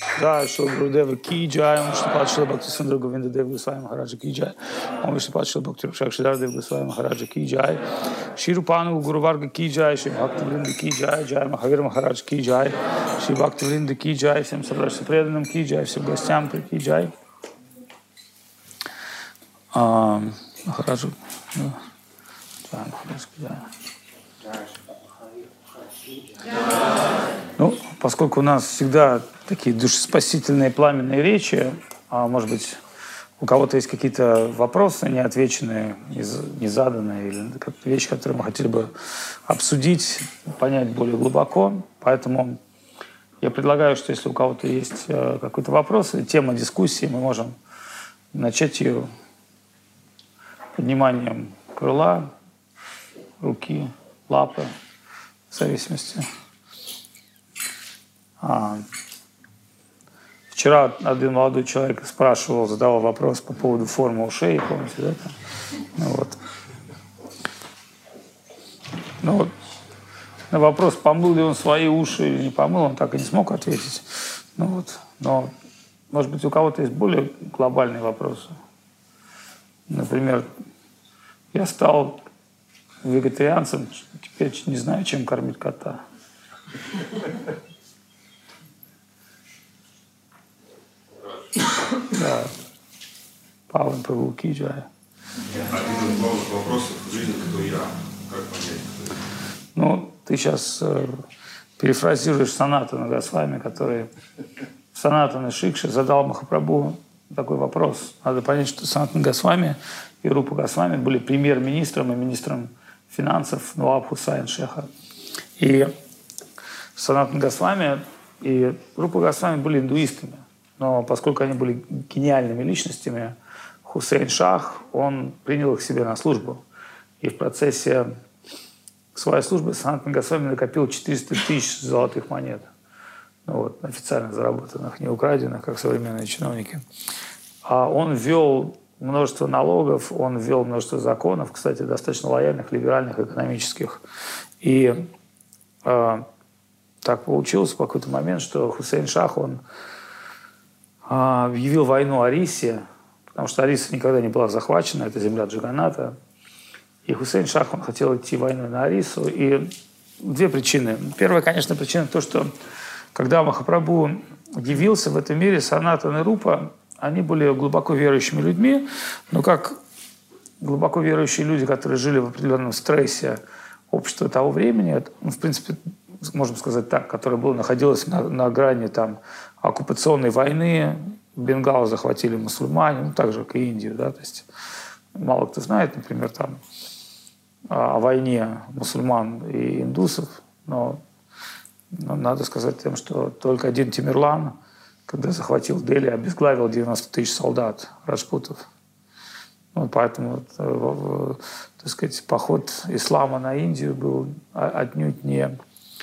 Jai Shri Gurudeva Ki Jai, Om Vishnupada Shri Bhaktisindra Govinda Dev Goswami Maharaja Ki Jai, Om Vishnupada Shri Bhakti Rakshakshidhar Dev Goswami Maharaja Ki Jai, Shri Rupanu Guru Varga Ki Jai, Shri Bhakti Vrinda Ki Jai, Jai Mahavir Maharaj Ki Jai, Shri Bhakti Vrinda Ki Jai, всем собравшимся преданным Ki Jai, всем гостям Ки Jai. Махараджу. Jai Maharaj Ki Jai. Ну, поскольку у нас всегда такие душеспасительные пламенные речи, а может быть, у кого-то есть какие-то вопросы неотвеченные, незаданные, или вещи, которые мы хотели бы обсудить, понять более глубоко. Поэтому я предлагаю, что если у кого-то есть какой-то вопрос или тема дискуссии, мы можем начать ее подниманием крыла, руки, лапы, в зависимости. Вчера один молодой человек спрашивал, задавал вопрос по поводу формы ушей, помните, да? Ну вот. На вопрос, помыл ли он свои уши или не помыл, он так и не смог ответить. Но, может быть, у кого-то есть более глобальные вопросы. Например, я стал вегетарианцем, теперь не знаю, чем кормить кота. Да. Павел Прабhu Ки Джай. Один из главных вопросов в жизни, кто я. Как понять, кто я? Ну, ты сейчас перефразируешь Санатана Госвами, который в Санатана Шикше задал Махапрабху такой вопрос. Надо понять, что Санатана Госвами и Рупа Госвами были премьер-министром и министром финансов Наваб Хусайн Шеха. И Санатана Госвами и Рупа Госвами были индуистами. Но поскольку они были гениальными личностями, Хусейн Шах, он принял их себе на службу. И в процессе своей службы Санатана Госвами накопил 400 тысяч золотых монет. Ну вот, официально заработанных, не украденных, как современные чиновники. А он ввел множество налогов, он ввел множество законов, кстати, достаточно лояльных, либеральных, экономических. И так получилось в какой-то момент, что Хусейн Шах, он объявил войну Арисе, потому что Ариса никогда не была захвачена, это земля Джаганата. И Хусейн Шах, он хотел идти войной на Арису. И две причины. Первая, конечно, причина то, что когда Махапрабху явился в этом мире, Санатана и Рупа, они были глубоко верующими людьми, но как глубоко верующие люди, которые жили в определенном стрессе общества того времени, в принципе, можем сказать так, которое находилось на грани там, оккупационной войны, Бенгал захватили мусульмане, ну, так же, как и Индию, да, то есть мало кто знает, например, там, о войне мусульман и индусов, но надо сказать тем, что только один Тимирлан, когда захватил Дели, обезглавил 90 тысяч солдат раджпутов. Ну, поэтому, так сказать, поход ислама на Индию был отнюдь не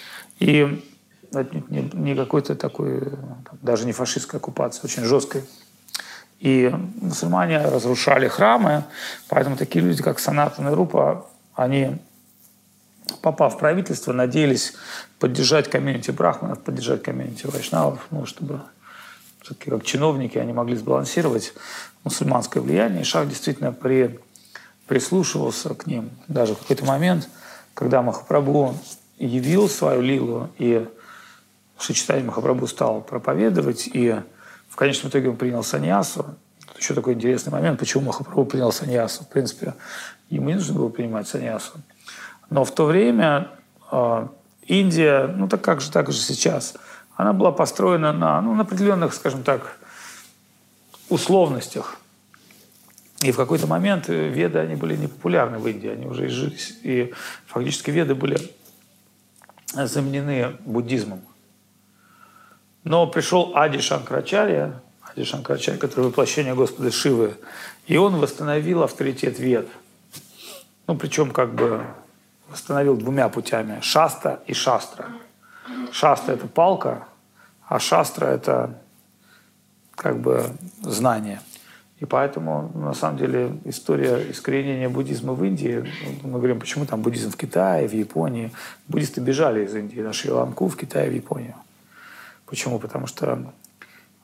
какой-то такой, даже не фашистской оккупации, очень жесткой. И мусульмане разрушали храмы, поэтому такие люди, как Санатана и Рупа, они, попав в правительство, надеялись поддержать комьюнити брахманов, поддержать комьюнити вайшнавов, ну, чтобы все-таки как чиновники они могли сбалансировать мусульманское влияние. И Шах действительно прислушивался к ним. Даже в какой-то момент, когда Махапрабху явил свою лилу, и Шри-Чайтанья Махапрабху стал проповедовать, и в конечном итоге он принял саньясу. Тут еще такой интересный момент, почему Махапрабху принял саньясу. В принципе, ему не нужно было принимать саньясу. Но в то время Индия, ну так же сейчас, она была построена на определенных, скажем так, условностях. И в какой-то момент веды, они были непопулярны в Индии, они уже изжились. И фактически веды были заменены буддизмом. Но пришел Ади Шанкарачарья, который воплощение Господа Шивы, и он восстановил авторитет вед. Ну, причем как бы восстановил двумя путями – шаста и шастра. Шаста – это палка, а шастра – это как бы знание. И поэтому, на самом деле, история искоренения буддизма в Индии, мы говорим, почему там буддизм в Китае, в Японии. Буддисты бежали из Индии на Шри-Ланку, в Китае, в Японию. Почему? Потому что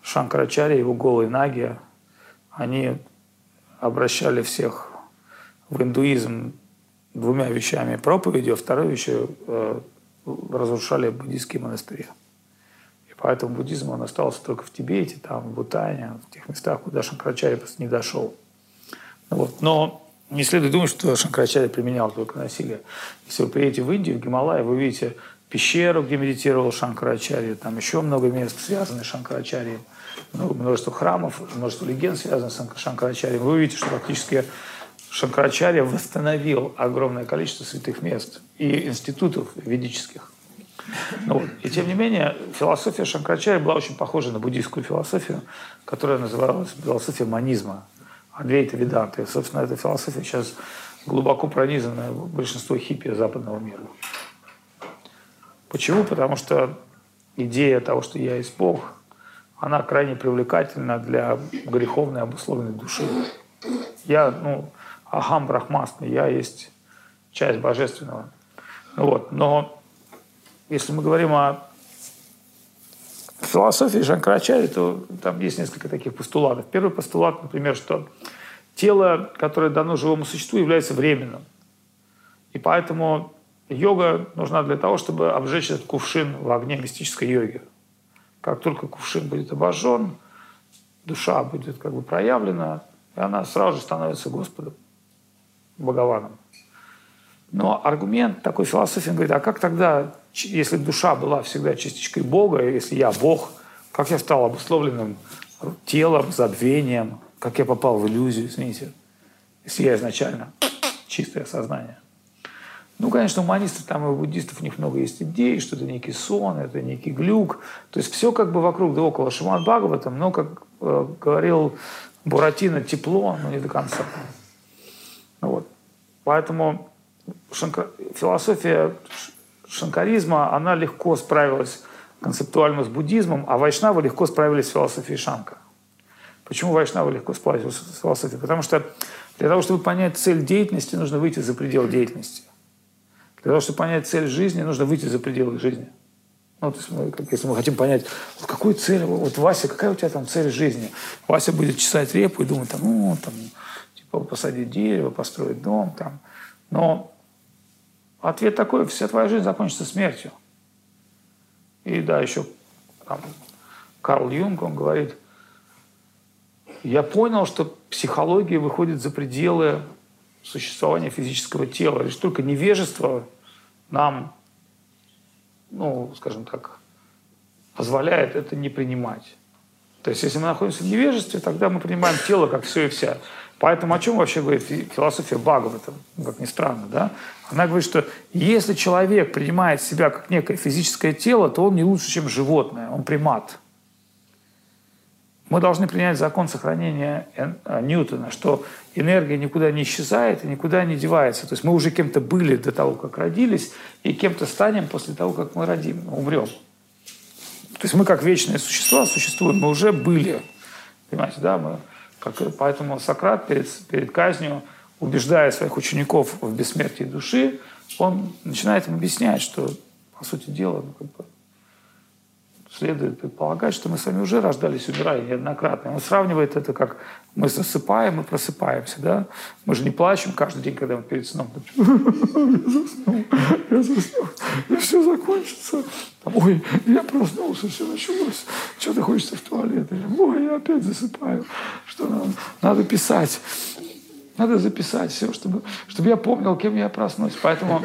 Шанкарачарья, его голые наги, они обращали всех в индуизм двумя вещами: проповедью, а второй вещью разрушали буддийские монастыри. И поэтому буддизм он остался только в Тибете, там, в Бутане, в тех местах, куда Шанкарачарья просто не дошел. Вот. Но не следует думать, что Шанкарачарья применял только насилие. Если вы приедете в Индию, в Гималай, вы увидите пещеру, где медитировал Шанкарачарья, там еще много мест, связанных с Шанкарачарьей, множество храмов, множество легенд, связанных с Шанкарачарьей. Вы увидите, что фактически Шанкарачарья восстановил огромное количество святых мест и институтов ведических. Вот. И тем не менее, философия Шанкарачарьи была очень похожа на буддийскую философию, которая называлась философия манизма, Адвейта Веданты. И, собственно, эта философия сейчас глубоко пронизана в большинство хиппи западного мира. Почему? Потому что идея того, что я есть Бог, она крайне привлекательна для греховной обусловленной души. Я, ахам брахмасна, я есть часть божественного. Вот. Но если мы говорим о философии Шанкарачарьи, то там есть несколько таких постулатов. Первый постулат, например, что тело, которое дано живому существу, является временным. И поэтому йога нужна для того, чтобы обжечь этот кувшин в огне мистической йоги. Как только кувшин будет обожжен, душа будет как бы проявлена, и она сразу же становится Господом, Бхагаваном. Но аргумент такой философии говорит: а как тогда, если душа была всегда частичкой Бога, если я Бог, как я стал обусловленным телом, забвением, как я попал в иллюзию, извините, если я изначально чистое сознание? Конечно, у манистов там и у буддистов у них много есть идей, что это некий сон, это некий глюк. То есть все как бы вокруг да около Шримад Бхагаватам, но, как говорил Буратино, тепло, но не до конца. Вот. Поэтому философия шанкаризма, она легко справилась концептуально с буддизмом, а вайшнавы легко справились с философией Шанкара. Почему вайшнавы легко справились с философией? Потому что для того, чтобы понять цель деятельности, нужно выйти за пределы деятельности. Для того, чтобы понять цель жизни, нужно выйти за пределы жизни. То есть если мы хотим понять, какую цель, Вася, какая у тебя там цель жизни? Вася будет чесать репу и думать, посадить дерево, построить дом. Там. Но ответ такой: вся твоя жизнь закончится смертью. И да, еще Карл Юнг, он говорит: я понял, что психология выходит за пределы существования физического тела. Лишь только невежество нам, скажем так, позволяет это не принимать. То есть, если мы находимся в невежестве, тогда мы принимаем тело как все и вся. Поэтому о чем вообще говорит философия Бхагаватам, как ни странно, да? Она говорит, что если человек принимает себя как некое физическое тело, то он не лучше, чем животное, он примат. Мы должны принять закон сохранения Ньютона, что энергия никуда не исчезает и никуда не девается. То есть мы уже кем-то были до того, как родились, и кем-то станем после того, как мы умрем. То есть мы как вечные существа существуем, мы уже были. Понимаете, да? Поэтому Сократ перед казнью, убеждая своих учеников в бессмертии души, он начинает им объяснять, что, по сути дела, следует предполагать, что мы с вами уже рождались, умирали неоднократно. Он сравнивает это, как мы засыпаем и просыпаемся. Да? Мы же не плачем каждый день, когда мы перед сном. Я заснул, и все закончится. Ой, я проснулся, все началось. Что-то хочется в туалет. Ой, я опять засыпаю. Что надо писать. Надо записать все, чтобы я помнил, кем я проснусь. Поэтому...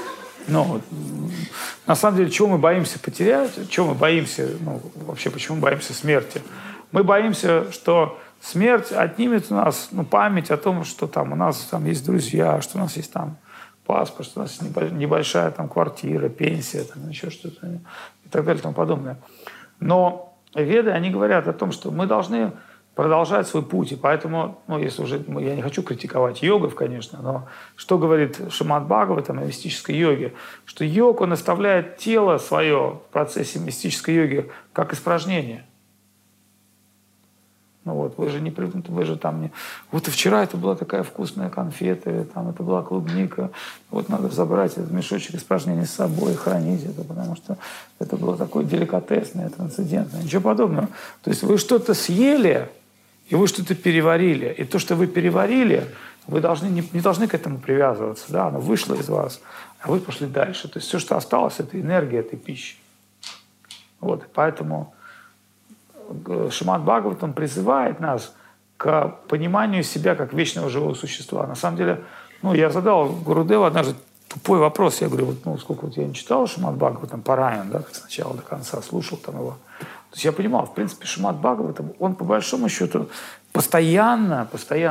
на самом деле, чего мы боимся потерять, чего мы боимся, вообще, почему мы боимся смерти? Мы боимся, что смерть отнимет у нас память о том, что у нас есть друзья, что у нас есть паспорт, что у нас есть небольшая квартира, пенсия, еще что-то и так далее и тому подобное. Но веды, они говорят о том, что мы должны продолжать свой путь. И поэтому, если уже, я не хочу критиковать йогов, конечно, но что говорит Шримад Бхагаватам о мистической йоге? Что йог, он оставляет тело свое в процессе мистической йоги как испражнение. Ну вот, вы же там не... Вот и вчера это была такая вкусная конфета, там это была клубника. Вот надо забрать этот мешочек испражнений с собой и хранить это, потому что это было такое деликатесное, трансцендентное. Ничего подобного. То есть вы что-то съели, и вы что-то переварили. И то, что вы переварили, вы не должны к этому привязываться. Да? Оно вышло из вас, а вы пошли дальше. То есть все, что осталось, это энергия этой пищи. Вот, поэтому Шримад Бхагаватам призывает нас к пониманию себя как вечного живого существа. На самом деле, я задал Гурудеву однажды тупой вопрос. Я говорю, сколько я не читал Шримад Бхагаватам, Параян, да, с начала до конца, слушал там его. То есть я понимал, в принципе, Шримад Бхагаватам, он по большому счету постоянно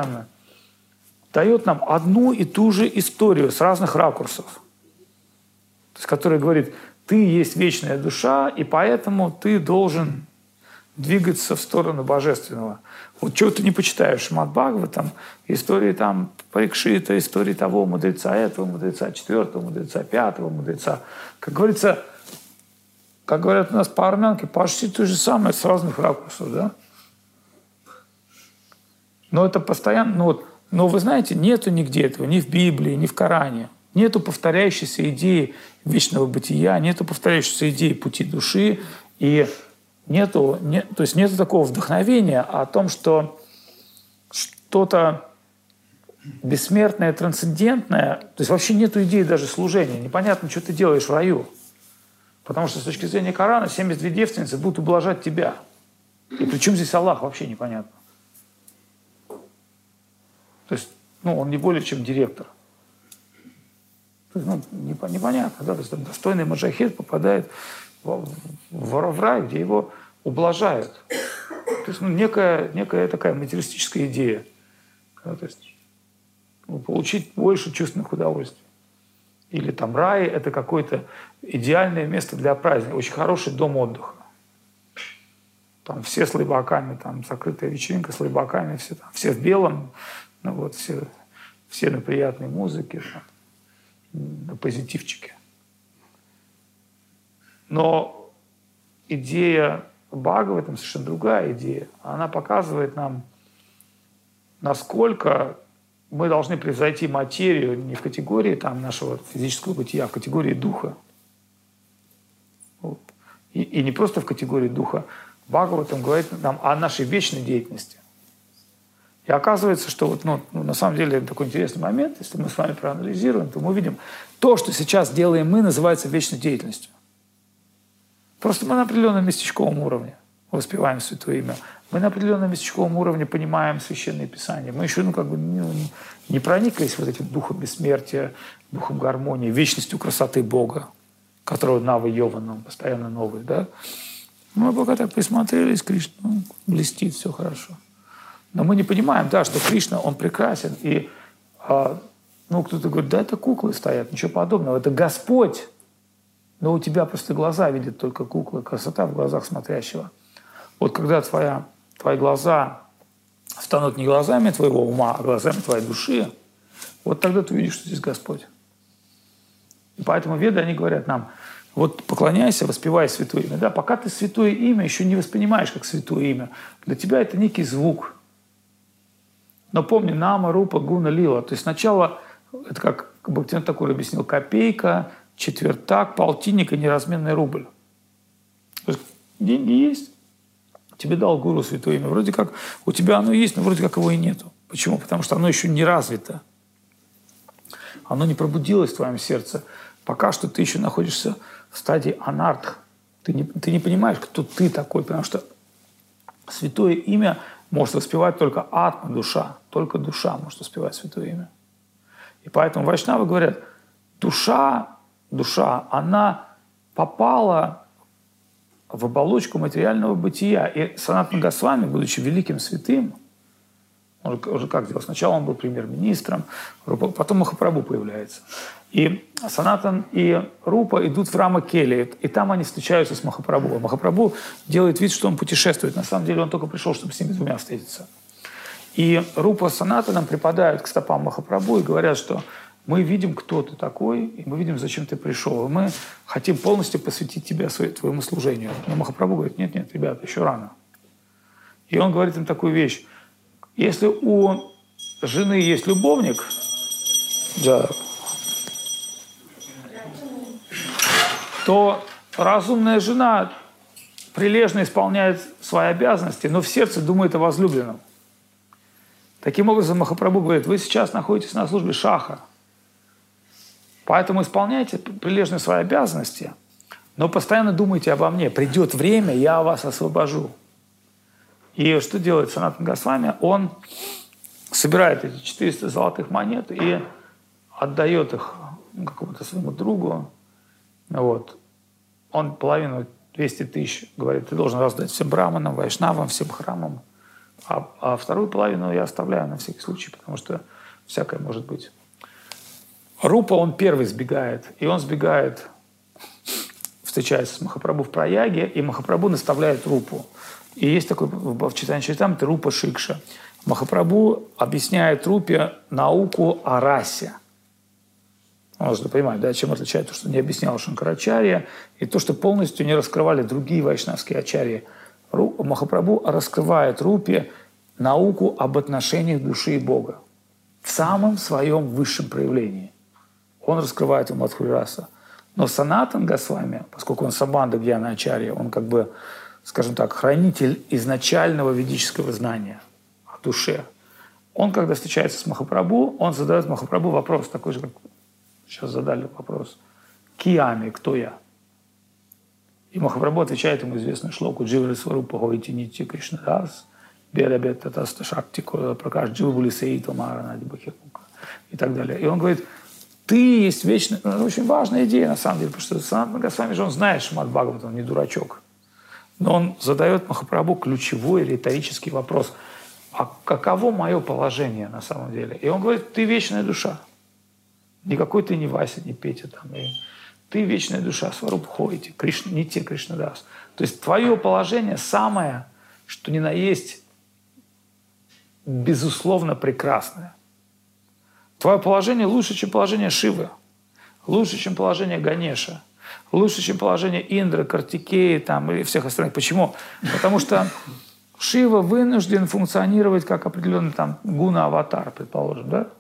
дает нам одну и ту же историю с разных ракурсов. То есть, которая говорит, ты есть вечная душа, и поэтому ты должен двигаться в сторону божественного. Вот чего ты не почитаешь Шримад Бхагаватам, истории там Парикшита, истории того мудреца, этого мудреца, четвертого мудреца, пятого мудреца. Как говорится, как говорят у нас по-армянски, почти то же самое с разных ракурсов, да? Но это постоянно... Но вы знаете, нету нигде этого, ни в Библии, ни в Коране. Нету повторяющейся идеи вечного бытия, нету повторяющейся идеи пути души, и то есть нету такого вдохновения о том, что что-то бессмертное, трансцендентное, то есть вообще нету идеи даже служения. Непонятно, что ты делаешь в раю. Потому что с точки зрения Корана 72 девственницы будут ублажать тебя. И при чем здесь Аллах, вообще непонятно. То есть, он не более чем директор. То есть, непонятно, да, то есть достойный маджахед попадает в рай, где его ублажают. То есть, некая такая материалистическая идея. Да, то есть, получить больше чувственных удовольствий. Или там рай – это какое-то идеальное место для праздника, очень хороший дом отдыха. Там все с лайбаками, там закрытая вечеринка с лайбаками, все в белом, все на приятной музыке, на позитивчике. Но идея Бхагаватам совершенно другая идея. Она показывает нам, насколько мы должны превзойти материю не в категории нашего физического бытия, а в категории духа. Вот. И не просто в категории духа. Бхагаватам говорит нам о нашей вечной деятельности. И оказывается, что на самом деле это такой интересный момент. Если мы с вами проанализируем, то мы видим, то, что сейчас делаем мы, называется вечной деятельностью. Просто мы на определенном местечковом уровне воспеваем Святое Имя. Мы на определенном местечковом уровне понимаем Священное Писание. Мы еще не прониклись этим духом бессмертия, духом гармонии, вечностью красоты Бога, которого Нава Йована, постоянно новый. Да? Мы пока так присмотрелись, Кришна блестит, все хорошо. Но мы не понимаем, что Кришна, он прекрасен. И кто-то говорит, это куклы стоят, ничего подобного. Это Господь. Но у тебя просто глаза видят только куклы, красота в глазах смотрящего. Вот когда твои глаза станут не глазами твоего ума, а глазами твоей души, вот тогда ты увидишь, что здесь Господь. И поэтому веды, они говорят нам, вот поклоняйся, воспевай Святое Имя. Да, пока ты Святое Имя еще не воспринимаешь как Святое Имя, для тебя это некий звук. Но помни, нама, рупа, гуна, лила. То есть сначала, это как Бхактивинода Тхакур объяснил, копейка, четвертак, полтинник и неразменный рубль. То есть деньги есть, тебе дал гуру Святое Имя. Вроде как у тебя оно есть, но вроде как его и нету. Почему? Потому что оно еще не развито. Оно не пробудилось в твоем сердце. Пока что ты еще находишься в стадии анартх. Ты не понимаешь, кто ты такой, потому что Святое Имя может воспевать только атма, душа. Только душа может воспевать Святое Имя. И поэтому вайшнавы говорят, душа, она попала в оболочку материального бытия. И Санатана Госвами, будучи великим святым, он уже как делал? Сначала он был премьер-министром, потом Махапрабху появляется. И Санатан и Рупа идут в Рама-Кели, и там они встречаются с Махапрабху. Махапрабху делает вид, что он путешествует. На самом деле он только пришел, чтобы с ними двумя встретиться. И Рупа с Санатаном припадают к стопам Махапрабху и говорят, что мы видим, кто ты такой, и мы видим, зачем ты пришел. И мы хотим полностью посвятить тебя твоему служению. Но Махапрабху говорит, нет, ребята, еще рано. И он говорит им такую вещь. Если у жены есть любовник, да, то разумная жена прилежно исполняет свои обязанности, но в сердце думает о возлюбленном. Таким образом, Махапрабху говорит, вы сейчас находитесь на службе Шаха, поэтому исполняйте прилежно свои обязанности, но постоянно думайте обо мне. Придет время, я вас освобожу. И что делает Санатана Госвами? Он собирает эти 400 золотых монет и отдает их какому-то своему другу. Вот. Он половину, 200 тысяч, говорит, ты должен раздать всем браманам, вайшнавам, всем храмам. А вторую половину я оставляю на всякий случай, потому что всякое может быть. Рупа, он первый сбегает. И он сбегает, встречается с Махапрабху в Праяге, и Махапрабху наставляет Рупу. И есть такой в читании Чаритамрити Рупа Шикша. Махапрабху объясняет Рупе науку о расе. Нужно понимать, да, чем отличает то, что не объяснял Шанкарачарья, и то, что полностью не раскрывали другие вайшнавские ачарьи. Махапрабху раскрывает Рупе науку об отношениях души и Бога в самом своем высшем проявлении. Он раскрывает ему Мадхури раса. Но Санатана Госвами, поскольку он Сабанда Гьяна Ачарья, он как бы, скажем так, хранитель изначального ведического знания о душе. Он, когда встречается с Махапрабху, он задает Махапрабху вопрос, такой же, как сейчас задали вопрос. «Киями, кто я?» И Махапрабху отвечает ему известную шлоку «Дживри сварупа хойти нити Кришнадас, берабет татаста шакти пракаш дживабули сеито маранади бахикука» и так далее. И он говорит, ты есть вечный... Ну, очень важная идея, на самом деле, потому что Санатана Госвами же он знает Шримад Бхагават, он не дурачок. Но он задает Махапрабху ключевой риторический вопрос. А каково мое положение на самом деле? И он говорит, ты вечная душа. Никакой ты не Вася, не Петя там. И ты вечная душа, сварубхойти, Кришна, не те Кришнадас. То есть твое положение самое, что ни на есть, безусловно прекрасное. Твое положение лучше, чем положение Шивы, лучше, чем положение Ганеша, лучше, чем положение Индры, Картикеи там, и всех остальных. Почему? Потому что Шива вынужден функционировать как определенный там гуна-аватар, предположим, да?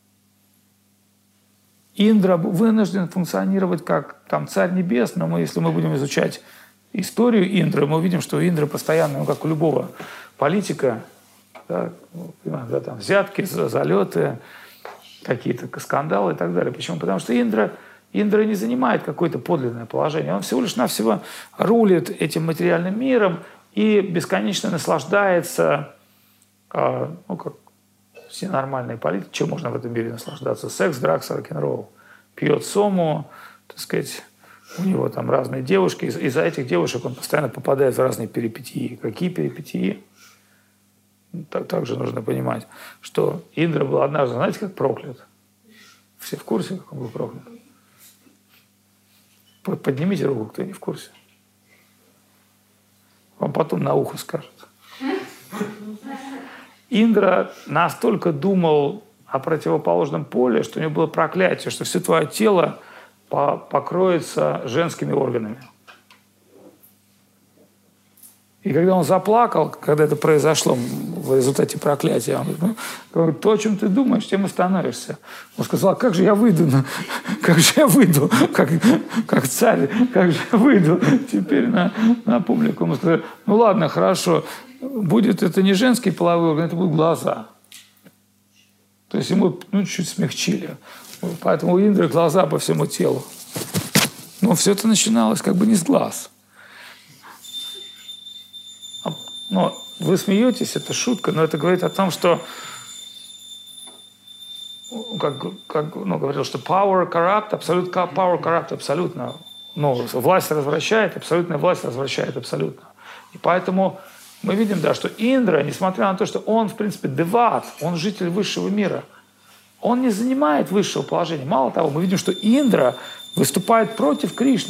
Индра вынужден функционировать как там царь небес, но если мы будем изучать историю Индры, мы увидим, что Индра постоянно, как у любого политика, да, там взятки, залеты, какие-то скандалы и так далее. Почему? Потому что Индра не занимает какое-то подлинное положение. Он всего лишь навсего рулит этим материальным миром и бесконечно наслаждается, ну, как все нормальные политики, чем можно в этом мире наслаждаться? Секс, дракс, рок-н-ролл. Пьет сому, так сказать, у него там разные девушки. Из-за этих девушек он постоянно попадает в разные перипетии. Какие перипетии? Также нужно понимать, что Индра был однажды, знаете, как проклят? Все в курсе, как он был проклят? Поднимите руку, кто не в курсе. Вам потом на ухо скажут. Индра настолько думал о противоположном поле, что у него было проклятие, что все твое тело покроется женскими органами. И когда он заплакал, когда это произошло в результате проклятия, он говорит, то, о чем ты думаешь, тем и становишься. Он сказал, как же я выйду, как царь, как же я выйду теперь на публику. Он сказал, ну ладно, хорошо, будет это не женский половой орган, это будут глаза. То есть ему чуть смягчили. Поэтому у Индры глаза по всему телу. Но все это начиналось как бы не с глаз. Но вы смеетесь, это шутка, но это говорит о том, что, говорил, что power corrupt, power corrupt абсолютно. Но власть развращает, абсолютная власть развращает абсолютно. И поэтому мы видим, да, что Индра, несмотря на то, что он, в принципе, деват, он житель высшего мира, он не занимает высшего положения. Мало того, мы видим, что Индра выступает против Кришны.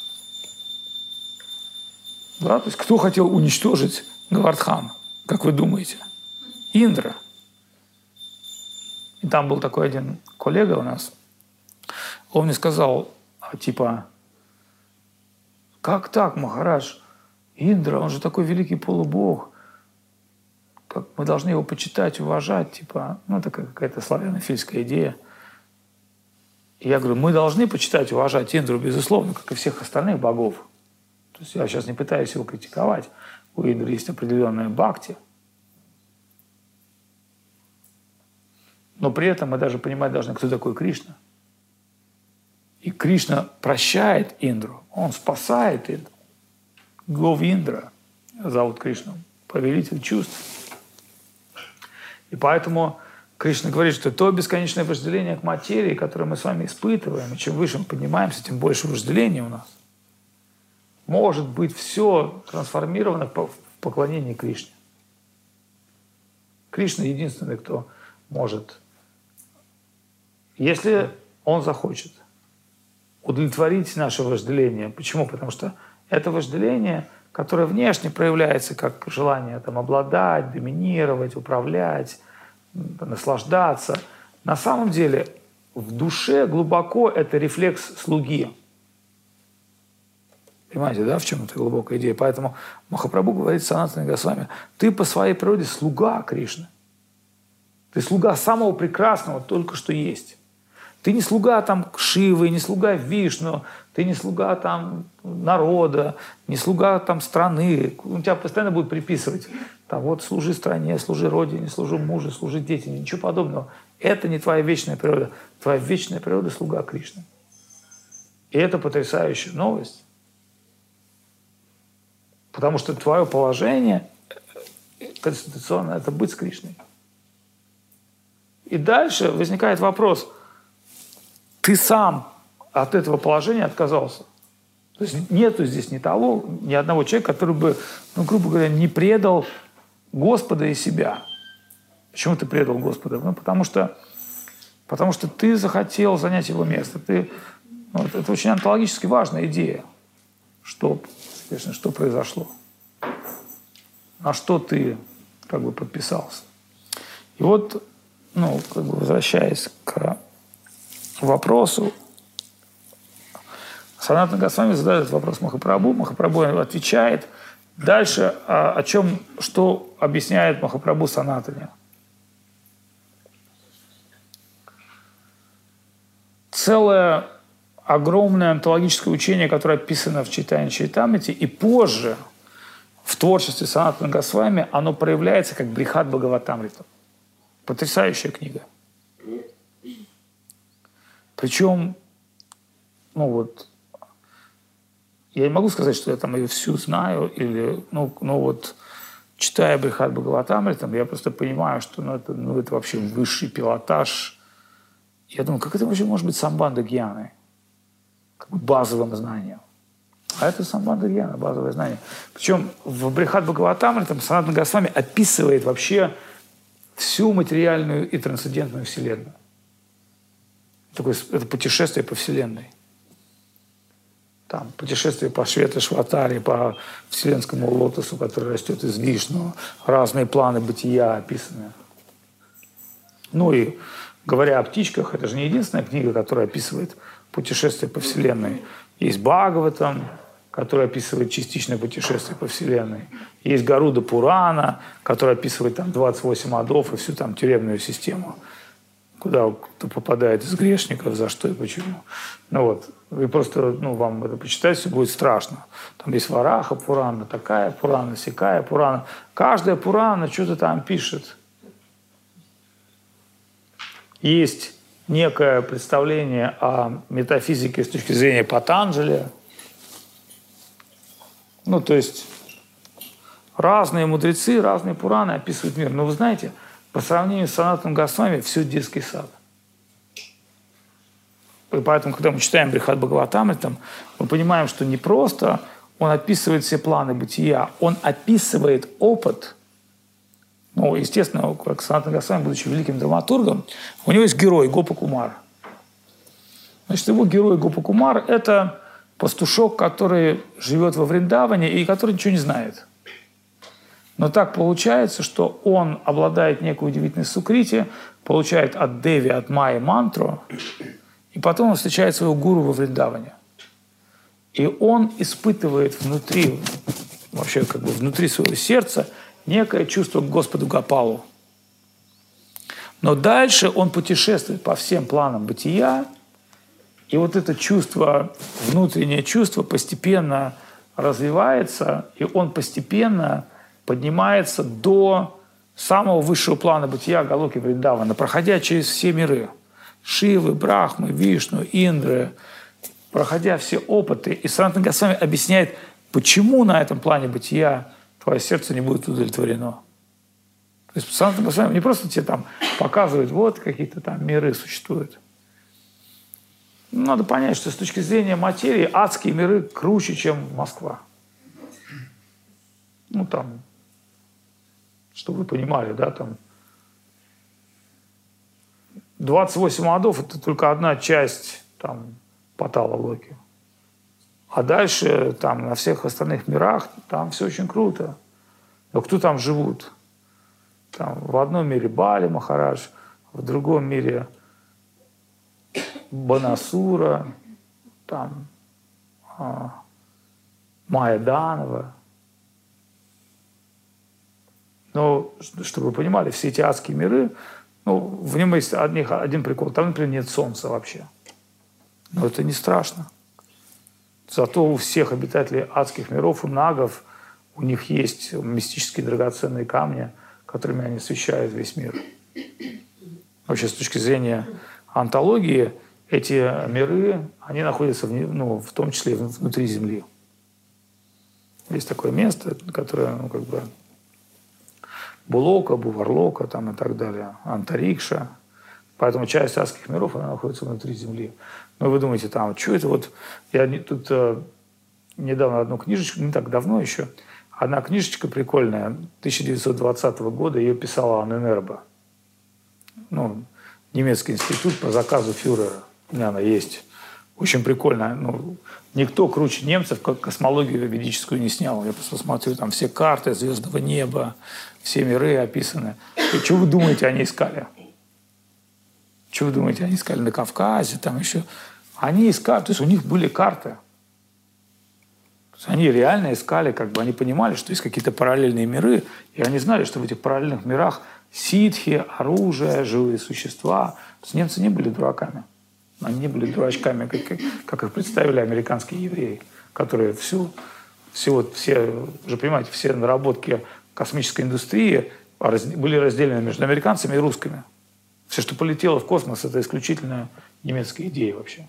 Да? То есть кто хотел уничтожить Гавардхан, как вы думаете? Индра. И там был такой один коллега у нас. Он мне сказал, типа, как так, Махарадж? Индра, он же такой великий полубог. мы должны его почитать, уважать, типа, ну, такая какая-то славянофильская идея. И я говорю, мы должны почитать, уважать Индру, безусловно, как и всех остальных богов. То есть я сейчас не пытаюсь его критиковать. У Индры есть определенная бхакти. Но при этом мы даже понимать должны, кто такой Кришна. И Кришна прощает Индру, он спасает Индру. Говиндра зовут Кришну, повелитель чувств. И поэтому Кришна говорит, что то бесконечное вожделение к материи, которое мы с вами испытываем, и чем выше мы поднимаемся, тем больше вожделения у нас. Может быть все трансформировано в поклонении Кришне. Кришна единственный, кто может, если он захочет, удовлетворить наше вожделение. Почему? Потому что это вожделение, которое внешне проявляется как желание там, обладать, доминировать, управлять, наслаждаться. На самом деле в душе глубоко это рефлекс слуги. Понимаете, да, в чем эта глубокая идея? Поэтому Махапрабху говорит Санатане Госвами, ты по своей природе слуга Кришны. Ты слуга самого прекрасного, только что есть. Ты не слуга там Шивы, не слуга Вишну, ты не слуга там народа, не слуга там страны. У тебя постоянно будут приписывать, там, вот служи стране, служи родине, служи мужу, служи детям. Ничего подобного. Это не твоя вечная природа. Твоя вечная природа – слуга Кришны. И это потрясающая новость. Потому что твое положение конституционное – это быть с Кришной. И дальше возникает вопрос – ты сам от этого положения отказался. То есть нету здесь ни одного человека, который бы, ну, грубо говоря, не предал Господа и себя. Почему ты предал Господа? Ну, потому что ты захотел занять его место. Это очень онтологически важная идея. Что произошло? На что ты как бы подписался? И вот, ну, как бы возвращаясь к вопросу, Санатана Госвами задает этот вопрос Махапрабху, Махапрабху отвечает. Дальше что объясняет Махапрабху Санатане? Целое огромное онтологическое учение, которое описано в Чайтанья Чаритамрите, и позже в творчестве Санатана Госвами оно проявляется как Брихад Бхагаватамрита. Потрясающая книга. Причем, ну вот, я не могу сказать, что я там ее всю знаю, или, читая Брихад Бхагаватамритам, я просто понимаю, что это вообще высший пилотаж. Я думаю, как это вообще может быть самбанда гьяны? Как бы базовым знанием. А это самбанда гьяна, базовое знание. Причем в Брихад Бхагаватамритам Санатана Госвами описывает вообще всю материальную и трансцендентную вселенную. Это путешествие по Вселенной. Там путешествие по Швета-Шватаре, по вселенскому лотосу, который растет из Вишну, разные планы бытия описаны. Ну и говоря о птичках, это же не единственная книга, которая описывает путешествие по Вселенной. Есть Бхагаватам, который описывает частичное путешествие по Вселенной. Есть Гаруда Пурана, который описывает там 28 адов и всю там тюремную систему, куда кто попадает из грешников, за что и почему. И просто, вам это почитать, все будет страшно. Там есть Вараха Пурана, такая Пурана, сякая Пурана. Каждая Пурана что-то там пишет. Есть некое представление о метафизике с точки зрения Патанджали. То есть разные мудрецы, разные Пураны описывают мир. Но вы знаете, по сравнению с Санатаном Госвами все детский сад. И поэтому, когда мы читаем Брихад Бхагаватамритам, мы понимаем, что не просто он описывает все планы бытия, он описывает опыт. Естественно, как Санатана Госвами, будучи великим драматургом, у него есть герой Гопа Кумар. Значит, его герой Гопа Кумар – это пастушок, который живет во Вриндаване и который ничего не знает. Но так получается, что он обладает некой удивительной сукрити, получает от Деви, от Майи мантру, и потом он встречает своего гуру во Вриндаване. И он испытывает внутри, вообще как бы внутри своего сердца некое чувство к Господу Гопалу. Но дальше он путешествует по всем планам бытия, и вот это чувство, внутреннее чувство постепенно развивается, и он постепенно поднимается до самого высшего плана бытия Галоки Вриндавана, проходя через все миры. Шивы, Брахмы, Вишну, Индры, проходя все опыты. И Санатана Госвами объясняет, почему на этом плане бытия твое сердце не будет удовлетворено. То есть Санатана Госвами не просто тебе там показывает, вот какие-то там миры существуют. Надо понять, что с точки зрения материи адские миры круче, чем Москва. Ну там, чтобы вы понимали, да, там 28 адов – это только одна часть там Патала Локи. А дальше там на всех остальных мирах там все очень круто. Но кто там живут? Там в одном мире Бали Махарадж, в другом мире Банасура, там Майя Данова. Но, чтобы вы понимали, все эти адские миры, ну, в нем есть один прикол. Там, например, нет солнца вообще. Но это не страшно. Зато у всех обитателей адских миров, у нагов, у них есть мистические драгоценные камни, которыми они освещают весь мир. Вообще, с точки зрения онтологии, эти миры, они находятся, в том числе и внутри Земли. Есть такое место, которое, как бы, Булока, Буварлока там, и так далее, Антарикша. Поэтому часть адских миров, она находится внутри Земли. Но вы думаете, там, что это вот... Я тут недавно одну книжечку, не так давно еще, одна книжечка прикольная, 1920 года, ее писала Анна Нерба. Немецкий институт по заказу фюрера. У меня она есть. Очень прикольно. Никто круче немцев космологию ведическую не снял. Я просто смотрю, там все карты звездного неба, все миры описаны. И что вы думаете, они искали? Что вы думаете, они искали на Кавказе, там еще? Они искали, то есть у них были карты. То есть они реально искали, как бы они понимали, что есть какие-то параллельные миры, и они знали, что в этих параллельных мирах ситхи, оружие, живые существа. То есть немцы не были дураками. Они не были дурачками, как их представили американские евреи, которые все же понимаете, все наработки космической индустрии были разделены между американцами и русскими. Все, что полетело в космос, это исключительно немецкая идея вообще.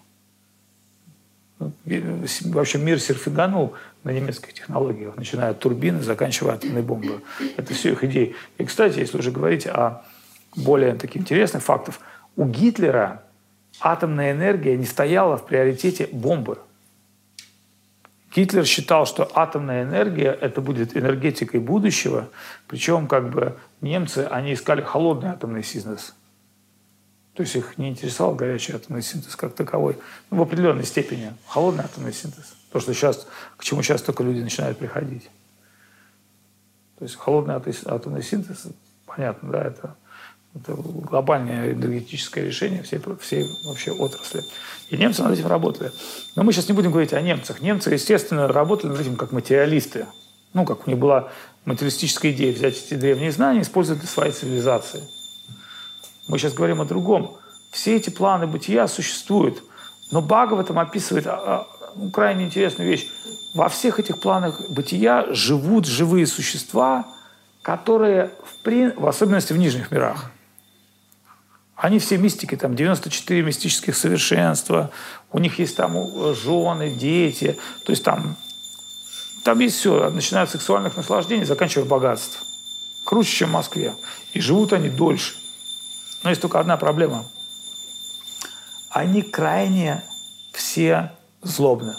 Вообще мир серфиганул на немецких технологиях, начиная от турбины, заканчивая атомной бомбой. Это все их идеи. И, кстати, если уже говорить о более таких интересных фактах, у Гитлера атомная энергия не стояла в приоритете бомбы. Гитлер считал, что атомная энергия – это будет энергетикой будущего, причем как бы немцы, они искали холодный атомный синтез. То есть их не интересовал горячий атомный синтез как таковой. В определенной степени холодный атомный синтез. То, что сейчас, к чему сейчас только люди начинают приходить. То есть холодный атомный синтез, понятно, да, это глобальное энергетическое решение всей вообще отрасли. И немцы над этим работали. Но мы сейчас не будем говорить о немцах. Немцы, естественно, работали над этим как материалисты. Как у них была материалистическая идея взять эти древние знания и использовать для своей цивилизации. Мы сейчас говорим о другом. Все эти планы бытия существуют. Но Бхагаватам описывает крайне интересную вещь. Во всех этих планах бытия живут живые существа, которые, в особенности в нижних мирах, они все мистики, там 94 мистических совершенства, у них есть там жены, дети, то есть там есть все, начиная от сексуальных наслаждений, заканчивая богатством. Круче, чем в Москве. И живут они дольше. Но есть только одна проблема. Они крайне все злобны.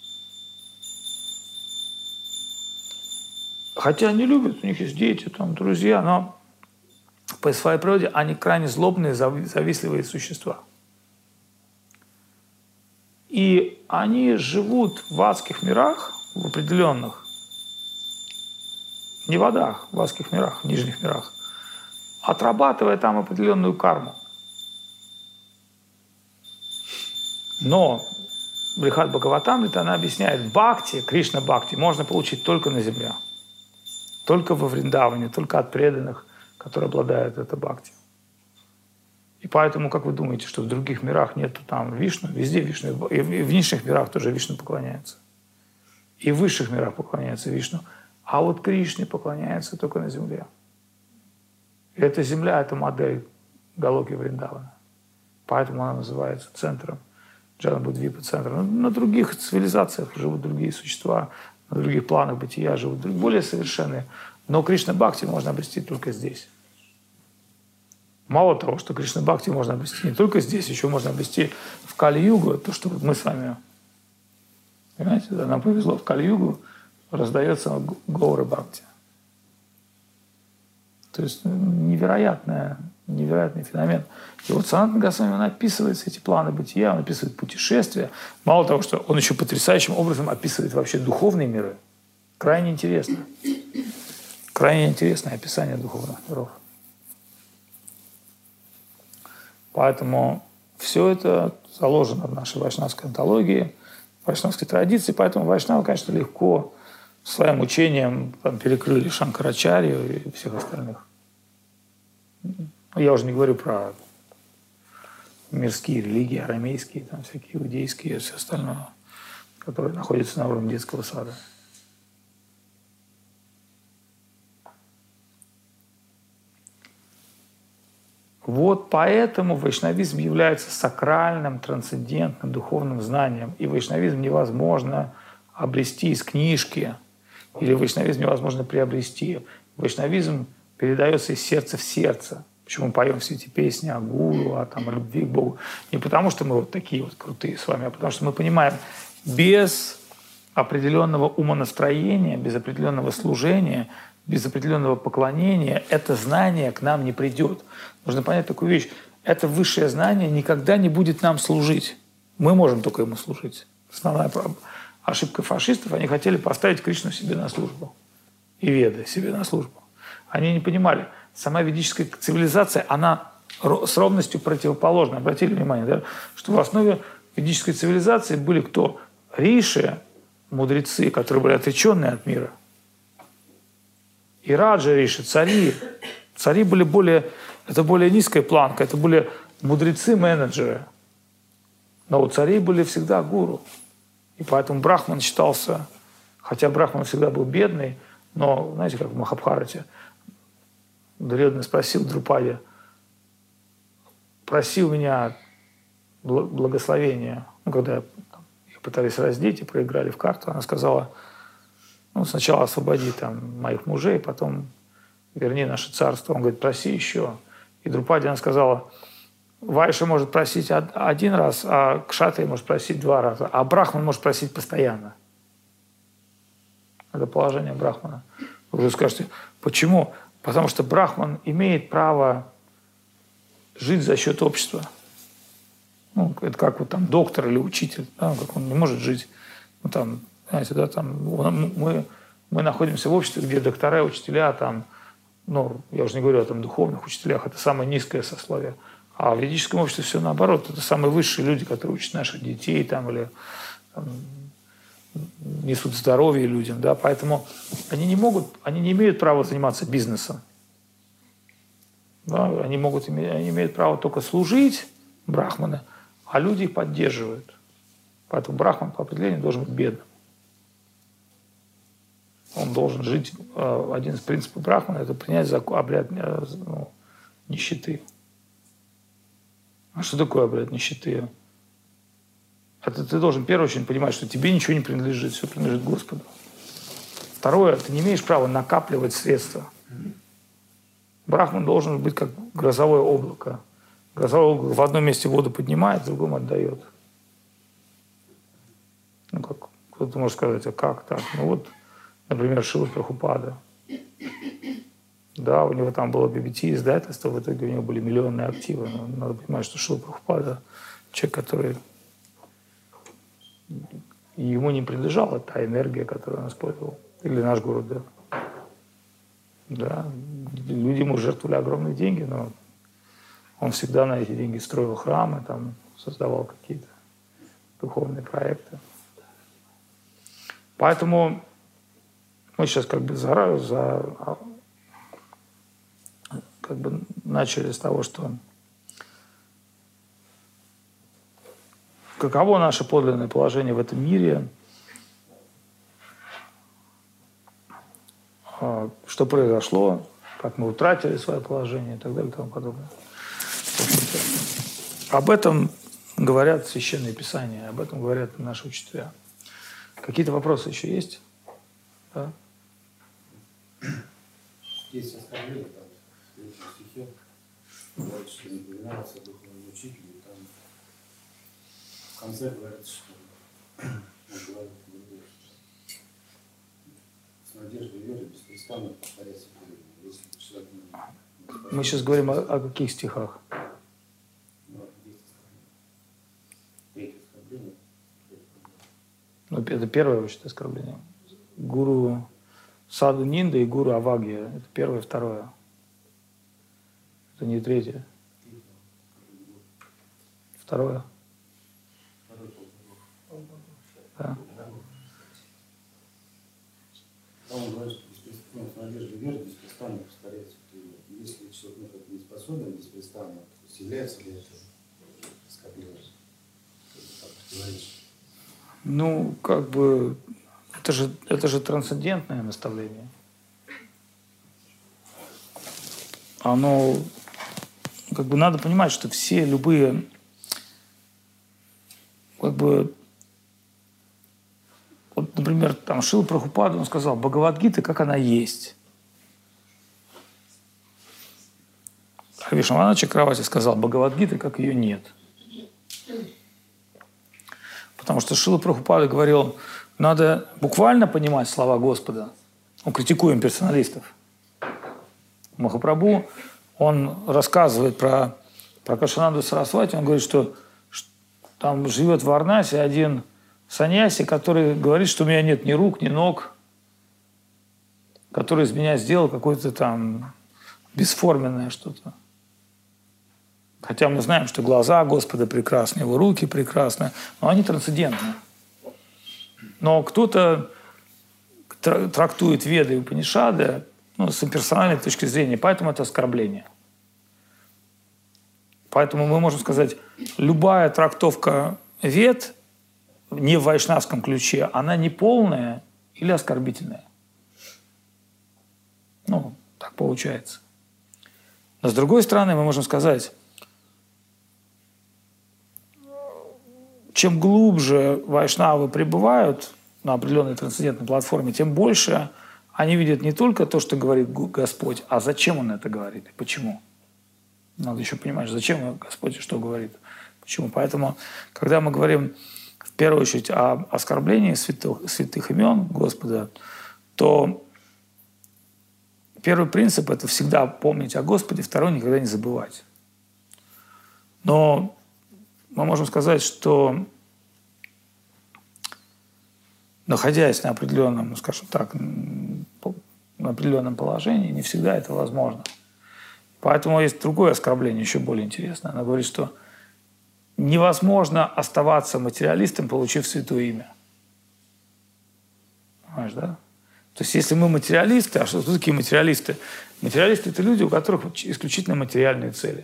Хотя они любят, у них есть дети, там, друзья, но по своей природе они крайне злобные, завистливые существа. И они живут в адских мирах, в определенных, не в адах, в адских мирах, в нижних мирах, отрабатывая там определенную карму. Но Брихат Бхагаватамрита, она объясняет, бхакти, Кришна бхакти, можно получить только на земле. только во Вриндаване, только от преданных, которые обладают этой бхакти. И поэтому, как вы думаете, что в других мирах нету там Вишну? Везде Вишну. И в нижних мирах тоже Вишну поклоняется. И в высших мирах поклоняется Вишну. А вот Кришне поклоняется только на земле. И эта земля – это модель Галоки Вриндавана. Поэтому она называется центром, Джанабудвипа центром. На других цивилизациях живут другие существа, на других планах бытия живут более совершенные. Но Кришна Бхакти можно обрести только здесь. Мало того, что Кришна Бхакти можно обрести не только здесь, еще можно обрести в Кали-югу, то, что мы с вами, понимаете, да, нам повезло, в Кали-югу раздается Гаура Бхакти. То есть невероятный феномен. И вот Санатана Госвами, он описывает эти планы бытия, он описывает путешествия. Мало того, что он еще потрясающим образом описывает вообще духовные миры. Крайне интересно. Крайне интересное описание духовных миров. Поэтому все это заложено в нашей вайшнавской антологии, вайшнавской традиции. Поэтому вайшнавы, конечно, легко своим учением там, перекрыли Шанкарачарью и всех остальных. Я уже не говорю про мирские религии, арамейские, там, всякие иудейские и все остальное, которые находятся на уровне детского сада. Вот поэтому вайшнавизм является сакральным, трансцендентным, духовным знанием. И вайшнавизм невозможно обрести из книжки, или вайшнавизм невозможно приобрести. Вайшнавизм передается из сердца в сердце. Почему мы поем все эти песни о гуру, о любви к Богу? Не потому, что мы вот такие вот крутые с вами, а потому что мы понимаем, без определенного умонастроения, без определенного служения, без определенного поклонения это знание к нам не придет. Нужно понять такую вещь. Это высшее знание никогда не будет нам служить. Мы можем только ему служить. Основная ошибка фашистов, они хотели поставить Кришну себе на службу. И Веды себе на службу. Они не понимали, сама ведическая цивилизация, она с ровностью противоположна. Обратили внимание, да, что в основе ведической цивилизации были кто? Риши, мудрецы, которые были отреченные от мира. И раджа риши, цари. Цари были это более низкая планка, это были мудрецы-менеджеры. Но у царей были всегда гуру. И поэтому Брахман считался, хотя Брахман всегда был бедный, но, знаете, как в Махабхарате, Дурьодхан спросил Друпади, проси у меня благословения. Когда их пытались раздеть и проиграли в карту, она сказала, сначала освободи моих мужей, потом верни наше царство. Он говорит, проси еще. И Друпади, она сказала, Вайша может просить один раз, а Кшатрия может просить 2 раза, а Брахман может просить постоянно. Это положение Брахмана. Вы скажете, почему? Потому что Брахман имеет право жить за счет общества. Это как доктор или учитель, как он не может жить. Знаете, мы находимся в обществе, где доктора и учителя, я уже не говорю о духовных учителях, это самое низкое сословие. А в ведическом обществе все наоборот. Это самые высшие люди, которые учат наших детей или несут здоровье людям. Да? Поэтому они не имеют права заниматься бизнесом. Да? Они имеют право только служить, брахманы, а люди их поддерживают. Поэтому брахман по определению должен быть бедным. Он должен жить. Один из принципов брахмана – это принять обряд нищеты. А что такое обряд нищеты? Это ты должен, в первую очередь, понимать, что тебе ничего не принадлежит, все принадлежит Господу. Второе, ты не имеешь права накапливать средства. Брахман должен быть как грозовое облако. Грозовое облако в одном месте воду поднимает, в другом отдает. Как кто-то может сказать, а как так? Например, Шрила Прабхупада. Да, у него там было BBT издательство, в итоге у него были миллионные активы. Но надо понимать, что Шрила Прабхупада человек, который ему не принадлежала та энергия, которую он использовал. Или наш Гурудев. Да, люди ему жертвовали огромные деньги, но он всегда на эти деньги строил храмы, создавал какие-то духовные проекты. Поэтому Мы сейчас как бы как бы начали с того, что каково наше подлинное положение в этом мире, что произошло, как мы утратили свое положение и так далее и тому подобное. Об этом говорят Священные Писания, об этом говорят наши учителя. Какие-то вопросы еще есть? Да? Есть оскорбление, там, в третьем стихе, говорит, что не повиноваться духовному учителю, и там в конце говорится, что он говорит, с надеждой и верой беспрестанно повторяется перед ним. Если человек не Мы сейчас говорим о каких стихах? третье оскорбление. Ну, это первое вообще оскорбление. Гуру Саду Нинда и гуру Авагья. Это первое, второе. Это не третье. Второе. Да. Он говорит, что с надеждой и верой беспрестанно повторяется перед ним. Если человек не способен беспрестанно, то является ли это оскорблением? Как противоречие? Ну, как бы, это же трансцендентное наставление. Оно, как бы, надо понимать, что все любые, как бы, вот, например, там Шрила Прабхупада, он сказал, Бхагавад-гита, как она есть. А Вишнавана Чакраварти сказал, Бхагавад-гита, как ее нет. Потому что Шрила Прабхупада говорил, надо буквально понимать слова Господа. Мы критикуем персоналистов. Махапрабху, он рассказывает про Кашананду Сарасвати, он говорит, что там живет в Варанаси один саньяси, который говорит, что у меня нет ни рук, ни ног, который из меня сделал какое-то там бесформенное что-то. Хотя мы знаем, что глаза Господа прекрасны, его руки прекрасны, но они трансцендентны. Но кто-то трактует Веды и Упанишады, ну, с имперсональной точки зрения, поэтому это оскорбление. Поэтому мы можем сказать, любая трактовка Вед не в вайшнавском ключе, она неполная или оскорбительная. Ну, так получается. Но с другой стороны, мы можем сказать, чем глубже вайшнавы пребывают на определенной трансцендентной платформе, тем больше они видят не только то, что говорит Господь, а зачем Он это говорит и почему. Надо еще понимать, зачем Господь что говорит, почему. Поэтому, когда мы говорим в первую очередь о оскорблении святых имен Господа, то первый принцип – это всегда помнить о Господе, второй – никогда не забывать. Но мы можем сказать, что, находясь на определенном, скажем так, на определенном положении, не всегда это возможно. Поэтому есть другое оскорбление, еще более интересное. Оно говорит, что невозможно оставаться материалистом, получив святое имя. Понимаешь, да? То есть если мы материалисты, а что такие материалисты? Материалисты – это люди, у которых исключительно материальные цели.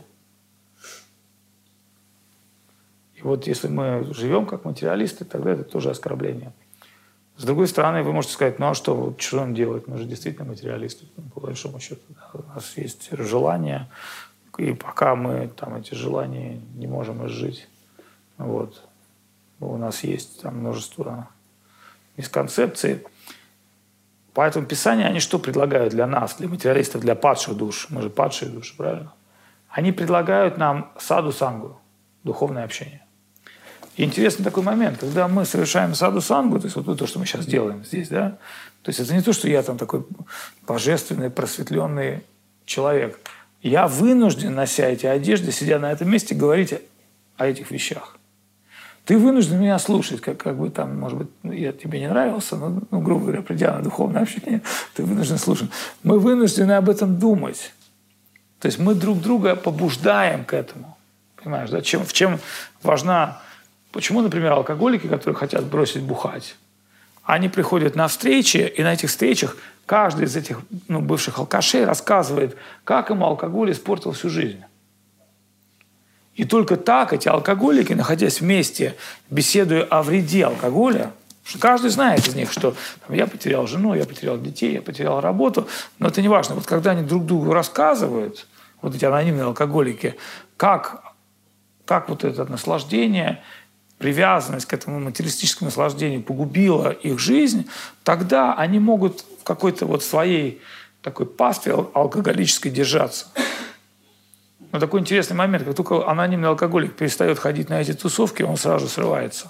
И вот если мы живем как материалисты, тогда это тоже оскорбление. С другой стороны, вы можете сказать, ну а что нам делать? Мы же действительно материалисты, по большому счету. Да? У нас есть желания, и пока мы там эти желания не можем изжить, вот, у нас есть там множество мисконцепций. Поэтому Писания, они что предлагают для нас, для материалистов, для падших душ? Мы же падшие души, правильно? Они предлагают нам саду-сангу, духовное общение. И интересный такой момент, когда мы совершаем саду-сангу, то есть вот то, что мы сейчас делаем здесь, да, то есть это не то, что я там такой божественный, просветленный человек. Я вынужден, нося эти одежды, сидя на этом месте, говорить о этих вещах. Ты вынужден меня слушать, как бы там, может быть, я тебе не нравился, но, грубо говоря, придя на духовное общение, ты вынужден слушать. Мы вынуждены об этом думать. То есть мы друг друга побуждаем к этому. Понимаешь, да? В чем важна... Почему, например, алкоголики, которые хотят бросить бухать, Они приходят на встречи, и на этих встречах каждый из этих бывших алкашей рассказывает, как ему алкоголь испортил всю жизнь. И только так эти алкоголики, находясь вместе, беседуя о вреде алкоголя, что каждый знает из них, что я потерял жену, я потерял детей, я потерял работу, но это не важно. Вот когда они друг другу рассказывают, вот эти анонимные алкоголики, как вот это наслаждение, привязанность к этому материалистическому наслаждению погубила их жизнь, тогда они могут в какой-то вот своей такой пастве алкоголической держаться. Но такой интересный момент, как только анонимный алкоголик перестает ходить на эти тусовки, он сразу срывается.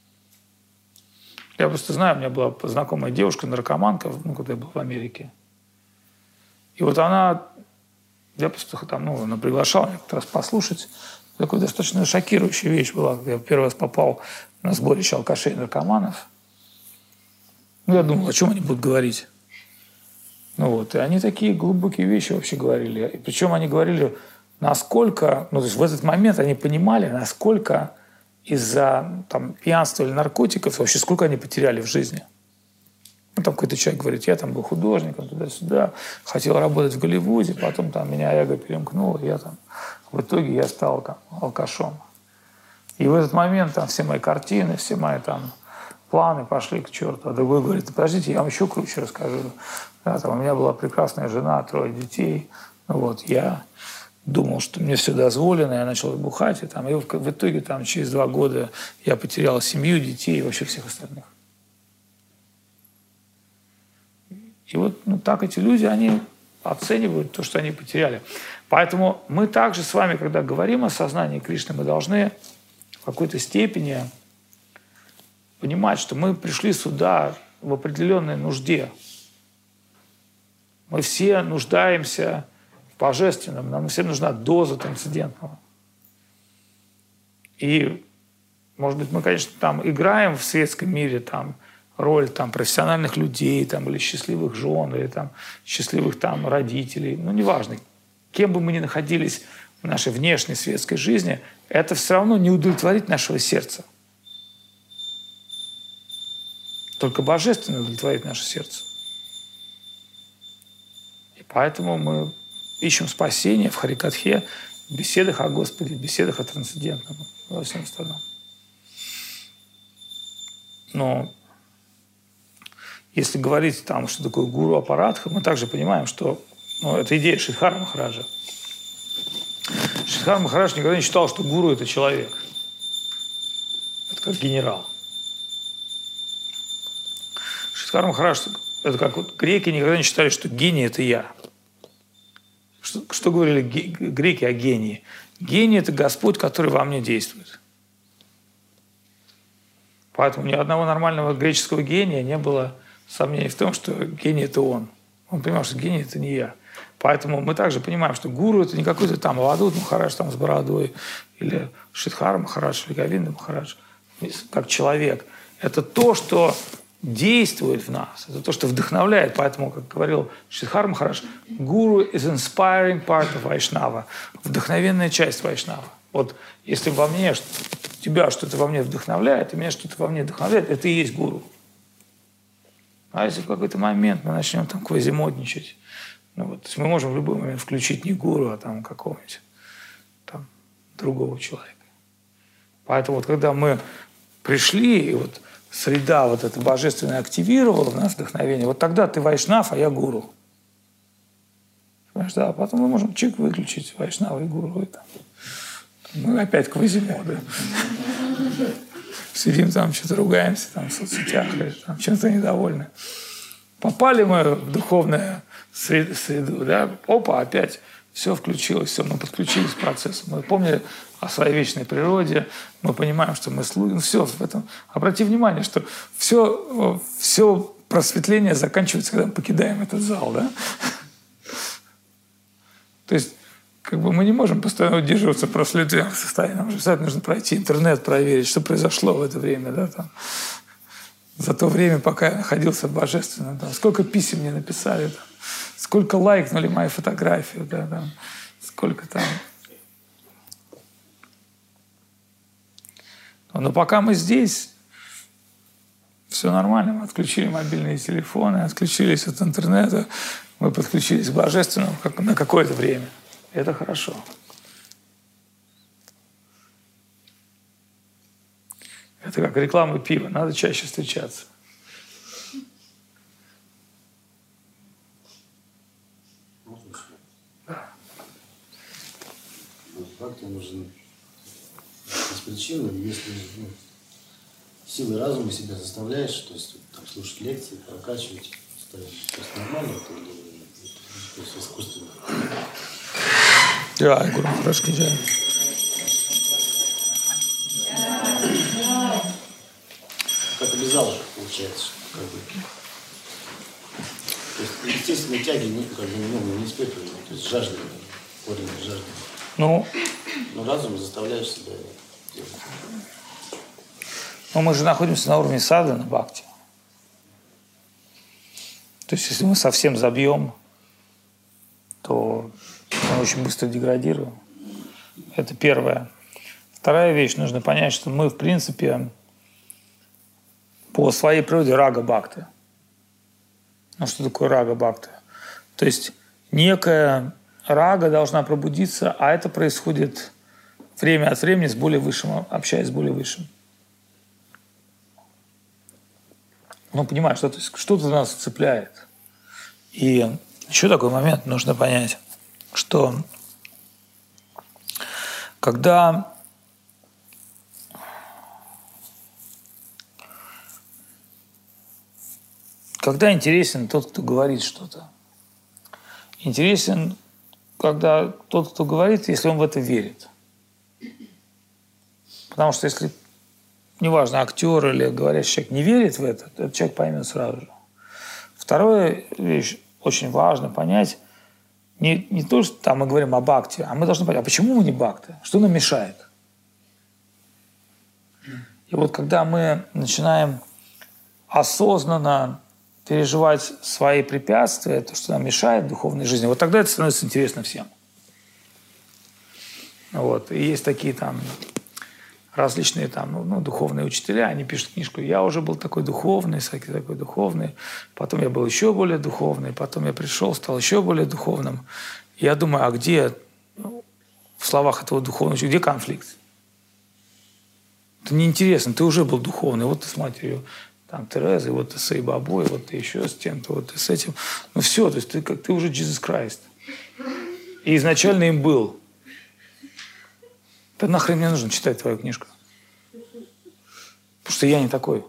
Я просто знаю, у меня была знакомая девушка, наркоманка, когда я был в Америке. И вот я просто она приглашала меня как раз послушать. Такая достаточно шокирующая вещь была, когда я первый раз попал на сборище алкашей и наркоманов. Я думал, о чем они будут говорить. И они такие глубокие вещи вообще говорили. И причем они говорили, насколько, то есть в этот момент они понимали, насколько из-за пьянства или наркотиков вообще сколько они потеряли в жизни. Там какой-то человек говорит, я там был художником, туда-сюда, хотел работать в Голливуде, потом меня эго перемкнуло, в итоге я стал алкашом. И в этот момент все мои картины, все мои планы пошли к черту. А другой говорит, подождите, я вам еще круче расскажу. У меня была прекрасная жена, 3 детей. Я думал, что мне все дозволено, я начал бухать. И в итоге через 2 года я потерял семью, детей и вообще всех остальных. И так эти люди, они оценивают то, что они потеряли. Поэтому мы также с вами, когда говорим о сознании Кришны, мы должны в какой-то степени понимать, что мы пришли сюда в определенной нужде. Мы все нуждаемся в божественном, нам всем нужна доза трансцендентного. И, может быть, мы, конечно, играем в светском мире роль профессиональных людей или счастливых жен, или счастливых родителей. Неважно. Кем бы мы ни находились в нашей внешней светской жизни, это все равно не удовлетворит нашего сердца. Только божественно удовлетворит наше сердце. И поэтому мы ищем спасение в Харикатхе, в беседах о Господе, в беседах о трансцендентном, во всем остальном. Но если говорить что такое гуру апаратха, мы также понимаем, что это идея Шридхара Махараджа. Шридхар Махарадж никогда не считал, что гуру – это человек. Это как генерал. Шридхар Махарадж – это как греки никогда не считали, что гений – это я. Что говорили греки о гении? Гений – это Господь, который во мне действует. Поэтому ни одного нормального греческого гения не было сомнений в том, что гений – это он. Он понимал, что гений – это не я. Поэтому мы также понимаем, что гуру – это не какой-то Авадут Махарадж с бородой, или Шридхар Махарадж, или Говинда Махарадж, как человек. Это то, что действует в нас, это то, что вдохновляет. Поэтому, как говорил Шридхар Махарадж, гуру is inspiring part of Vaishnava, вдохновенная часть Вайшнава. Если во мне, тебя что-то во мне вдохновляет, и меня что-то во мне вдохновляет, это и есть гуру. А если в какой-то момент мы начнем квазимодничать, то есть мы можем в любой момент включить не гуру, а какого-нибудь другого человека. Поэтому когда мы пришли, и среда эта божественная активировала в нас вдохновение, тогда ты вайшнав, а я гуру. Понимаешь, да? А потом мы можем выключить вайшнава и гуру. И мы опять квазимоды. Сидим что-то ругаемся в соцсетях, чем-то недовольны. Попали мы в духовную среду, да? Опа, опять все включилось, все, мы подключились к процессу. Мы помнили о своей вечной природе, мы понимаем, что мы служим. Все в этом. Обрати внимание, что все просветление заканчивается, когда мы покидаем этот зал, да? То есть мы не можем постоянно удерживаться в просветленном состоянии. Нам же обязательно нужно пройти интернет, проверить, что произошло в это время, да, за то время, пока я находился в божественном. Сколько писем мне написали, сколько лайкнули мою фотографию, да, сколько Но пока мы здесь, Все нормально, мы отключили мобильные телефоны, отключились от интернета, мы подключились к Божественному на какое-то время. Это хорошо. Это как реклама пива, надо чаще встречаться. Да. Бхакти нужен без причины, если силой разума себя заставляешь, то есть там, слушать лекции, прокачивать, то есть нормально, то есть искусственно. Да, Гуру Махарадж, да. Как обязаловка получается, что как бы. То есть естественные тяги не испытывают, то есть жажда, корень жажды. Но разум заставляешь себя делать. Но мы же находимся на уровне садханы бхакти. То есть если мы совсем забьем, то мы очень быстро деградируем. Это первое. Вторая вещь, нужно понять, что мы, в принципе, по своей природе рага бхакти. Ну, что такое рага бхакти? То есть некая рага должна пробудиться, а это происходит время от времени с более высшим, общаясь с более высшим. Ну, понимаешь, что-то нас цепляет. И еще такой момент нужно понять, что когда интересен тот, кто говорит что-то. Интересен, когда тот, кто говорит, если он в это верит. Потому что если, неважно, актер или говорящий человек не верит в это, то этот человек поймет сразу же. Вторая вещь, очень важно понять, не то, что там мы говорим о бхакти, а мы должны понять, а почему мы не бхакти? Что нам мешает? И вот когда мы начинаем осознанно переживать свои препятствия, то, что нам мешает в духовной жизни, вот тогда это становится интересно всем. Вот. И есть такие там различные там, духовные учителя, они пишут книжку «Я уже был такой духовный, всякий такой духовный, потом я был еще более духовный, потом я пришел, стал еще более духовным». И я думаю, а где в словах этого духовного учителя, где конфликт? Это неинтересно, ты уже был духовный, вот ты с матерью там Терезой, вот ты с Ай-Бабой, вот ты еще с тем-то, вот ты с этим. Ну все, то есть ты уже Jesus Christ. И изначально им был. Да нахрен мне нужно читать твою книжку? Потому что я не такой.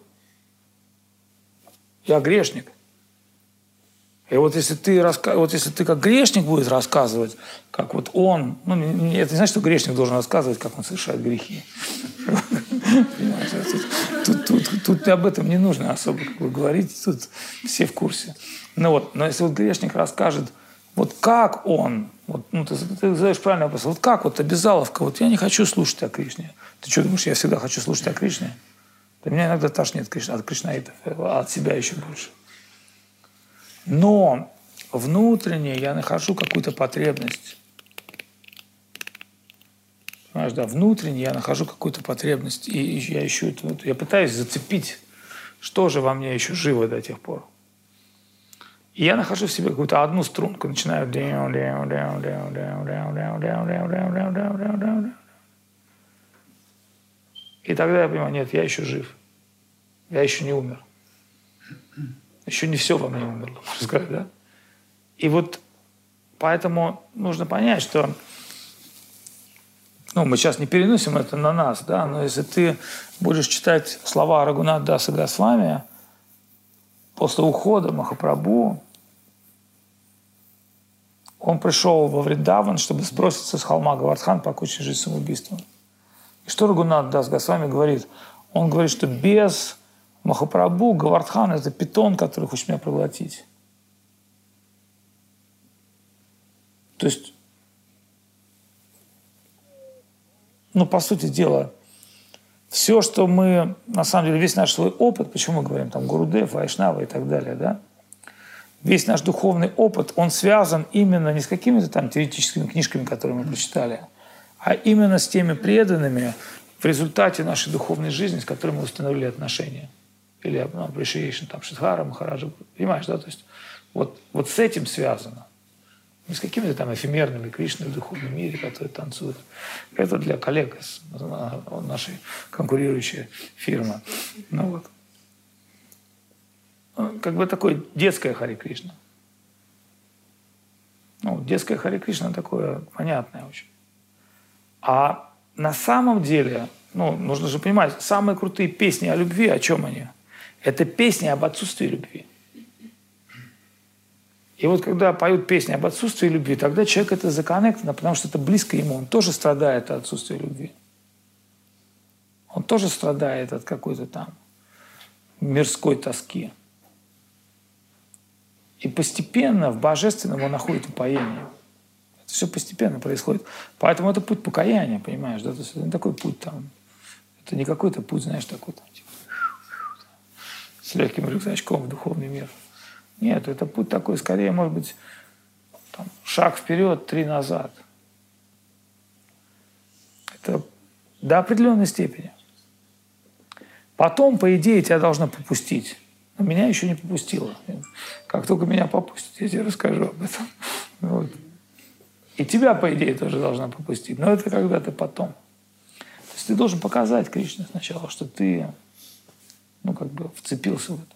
Я грешник. И вот если ты как грешник будешь рассказывать, как вот он, это не значит, что грешник должен рассказывать, как он совершает грехи. Тут об этом не нужно особо говорить, тут все в курсе. Но если вот грешник расскажет, вот как он, ты задаешь правильный вопрос, вот как вот обязаловка, вот я не хочу слушать о Кришне. Ты что, думаешь, я всегда хочу слушать о Кришне? Да меня иногда тошнит от кришнаитов, а от себя еще больше. Но внутренне я нахожу какую-то потребность. Понимаешь, да, внутренне я нахожу какую-то потребность. И я ищу это. Я пытаюсь зацепить, что же во мне еще живо до тех пор. И я нахожу в себе какую-то одну струнку, начинаю... И тогда я понимаю, нет, я еще жив. Я еще не умер. Еще не все во мне умерло, можно сказать, да? И вот поэтому нужно понять, что мы сейчас не переносим это на нас, да, но если ты будешь читать слова Рагунат Даса Госвами после ухода Махапрабху, он пришел во Вриндаван, чтобы сброситься с холма Говардхан, покончить жизнь самоубийством. И что Рагунат Дас Госвами говорит? Он говорит, что без Махапрабху Говардхан – это питон, который хочет меня проглотить. То есть, по сути дела, все, что мы, на самом деле, весь наш свой опыт, почему мы говорим там Гурудев, Вайшнава и так далее, да, весь наш духовный опыт, он связан именно не с какими-то там теоретическими книжками, которые мы прочитали, а именно с теми преданными в результате нашей духовной жизни, с которыми мы установили отношения. или appreciation там Шридхара Махараджа. Понимаешь, да? То есть вот с этим связано. Не с какими-то там эфемерными Кришной в духовном мире, которые танцуют. Это для коллег из нашей конкурирующей фирмы. Ну вот. Как бы такое детское Харе Кришна. Ну, детское Харе Кришна такое понятное очень. А на самом деле, ну, нужно же понимать, самые крутые песни о любви, о чем они? Это песни об отсутствии любви. И вот когда поют песни об отсутствии любви, тогда человек это законнектно, потому что это близко ему. Он тоже страдает от отсутствия любви. Он тоже страдает от какой-то там мирской тоски. И постепенно в божественном он находит упоение. Это все постепенно происходит. Поэтому это путь покаяния, понимаешь, да? То есть это не такой путь там, это не какой-то путь, знаешь, такой там, типа, с легким рюкзачком в духовный мир. Нет, это путь такой, скорее, может быть, там, шаг вперед, 3 назад. Это до определенной степени. Потом, по идее, тебя должно попустить. Но меня еще не попустило. Как только меня попустит, я тебе расскажу об этом. Вот. И тебя, по идее, тоже должна попустить. Но это когда-то потом. То есть ты должен показать Кришне сначала, что ты, ну, как бы вцепился в это.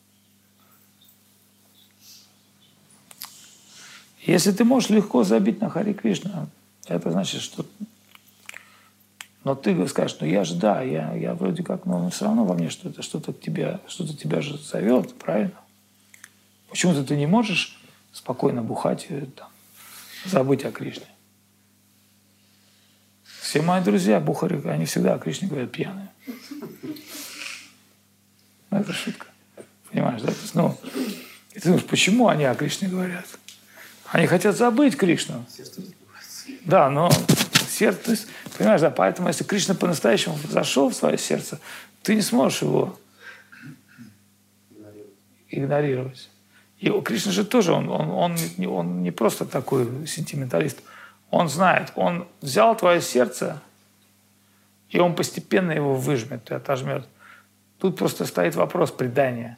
Если ты можешь легко забить на Харе Кришна, это значит, что... Но ты скажешь, ну я же, да, я вроде как, но все равно во мне что-то тебя же зовет, правильно? Почему-то ты не можешь спокойно бухать и там, забыть о Кришне. Все мои друзья, бухари, они всегда о Кришне говорят пьяные. Ну, это шутка. Понимаешь, да? То есть, ну, и ты думаешь, почему они о Кришне говорят? Они хотят забыть Кришну. Да, но сердце, то есть, понимаешь, да, поэтому если Кришна по-настоящему зашел в свое сердце, ты не сможешь его игнорировать. И Кришна же тоже, он не просто такой сентименталист. Он знает, он взял твое сердце, и он постепенно его выжмет и отожмет. Тут просто стоит вопрос предания.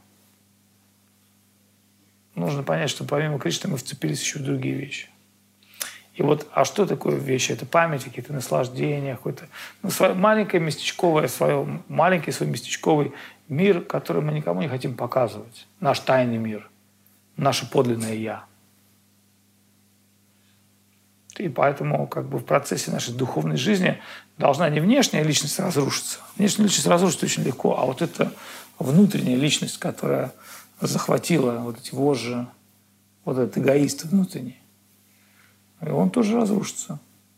Нужно понять, что помимо Кришны мы вцепились еще в другие вещи. И вот, а что такое вещи? Это память, какие-то наслаждения, какой-то маленький свой местечковый мир, который мы никому не хотим показывать. Наш тайный мир, наше подлинное «я». И поэтому как бы в процессе нашей духовной жизни должна не внешняя личность разрушиться. Внешняя личность разрушится очень легко, а вот эта внутренняя личность, которая захватила вот эти вожжи, вот этот эгоист внутренний, и он тоже разрушится.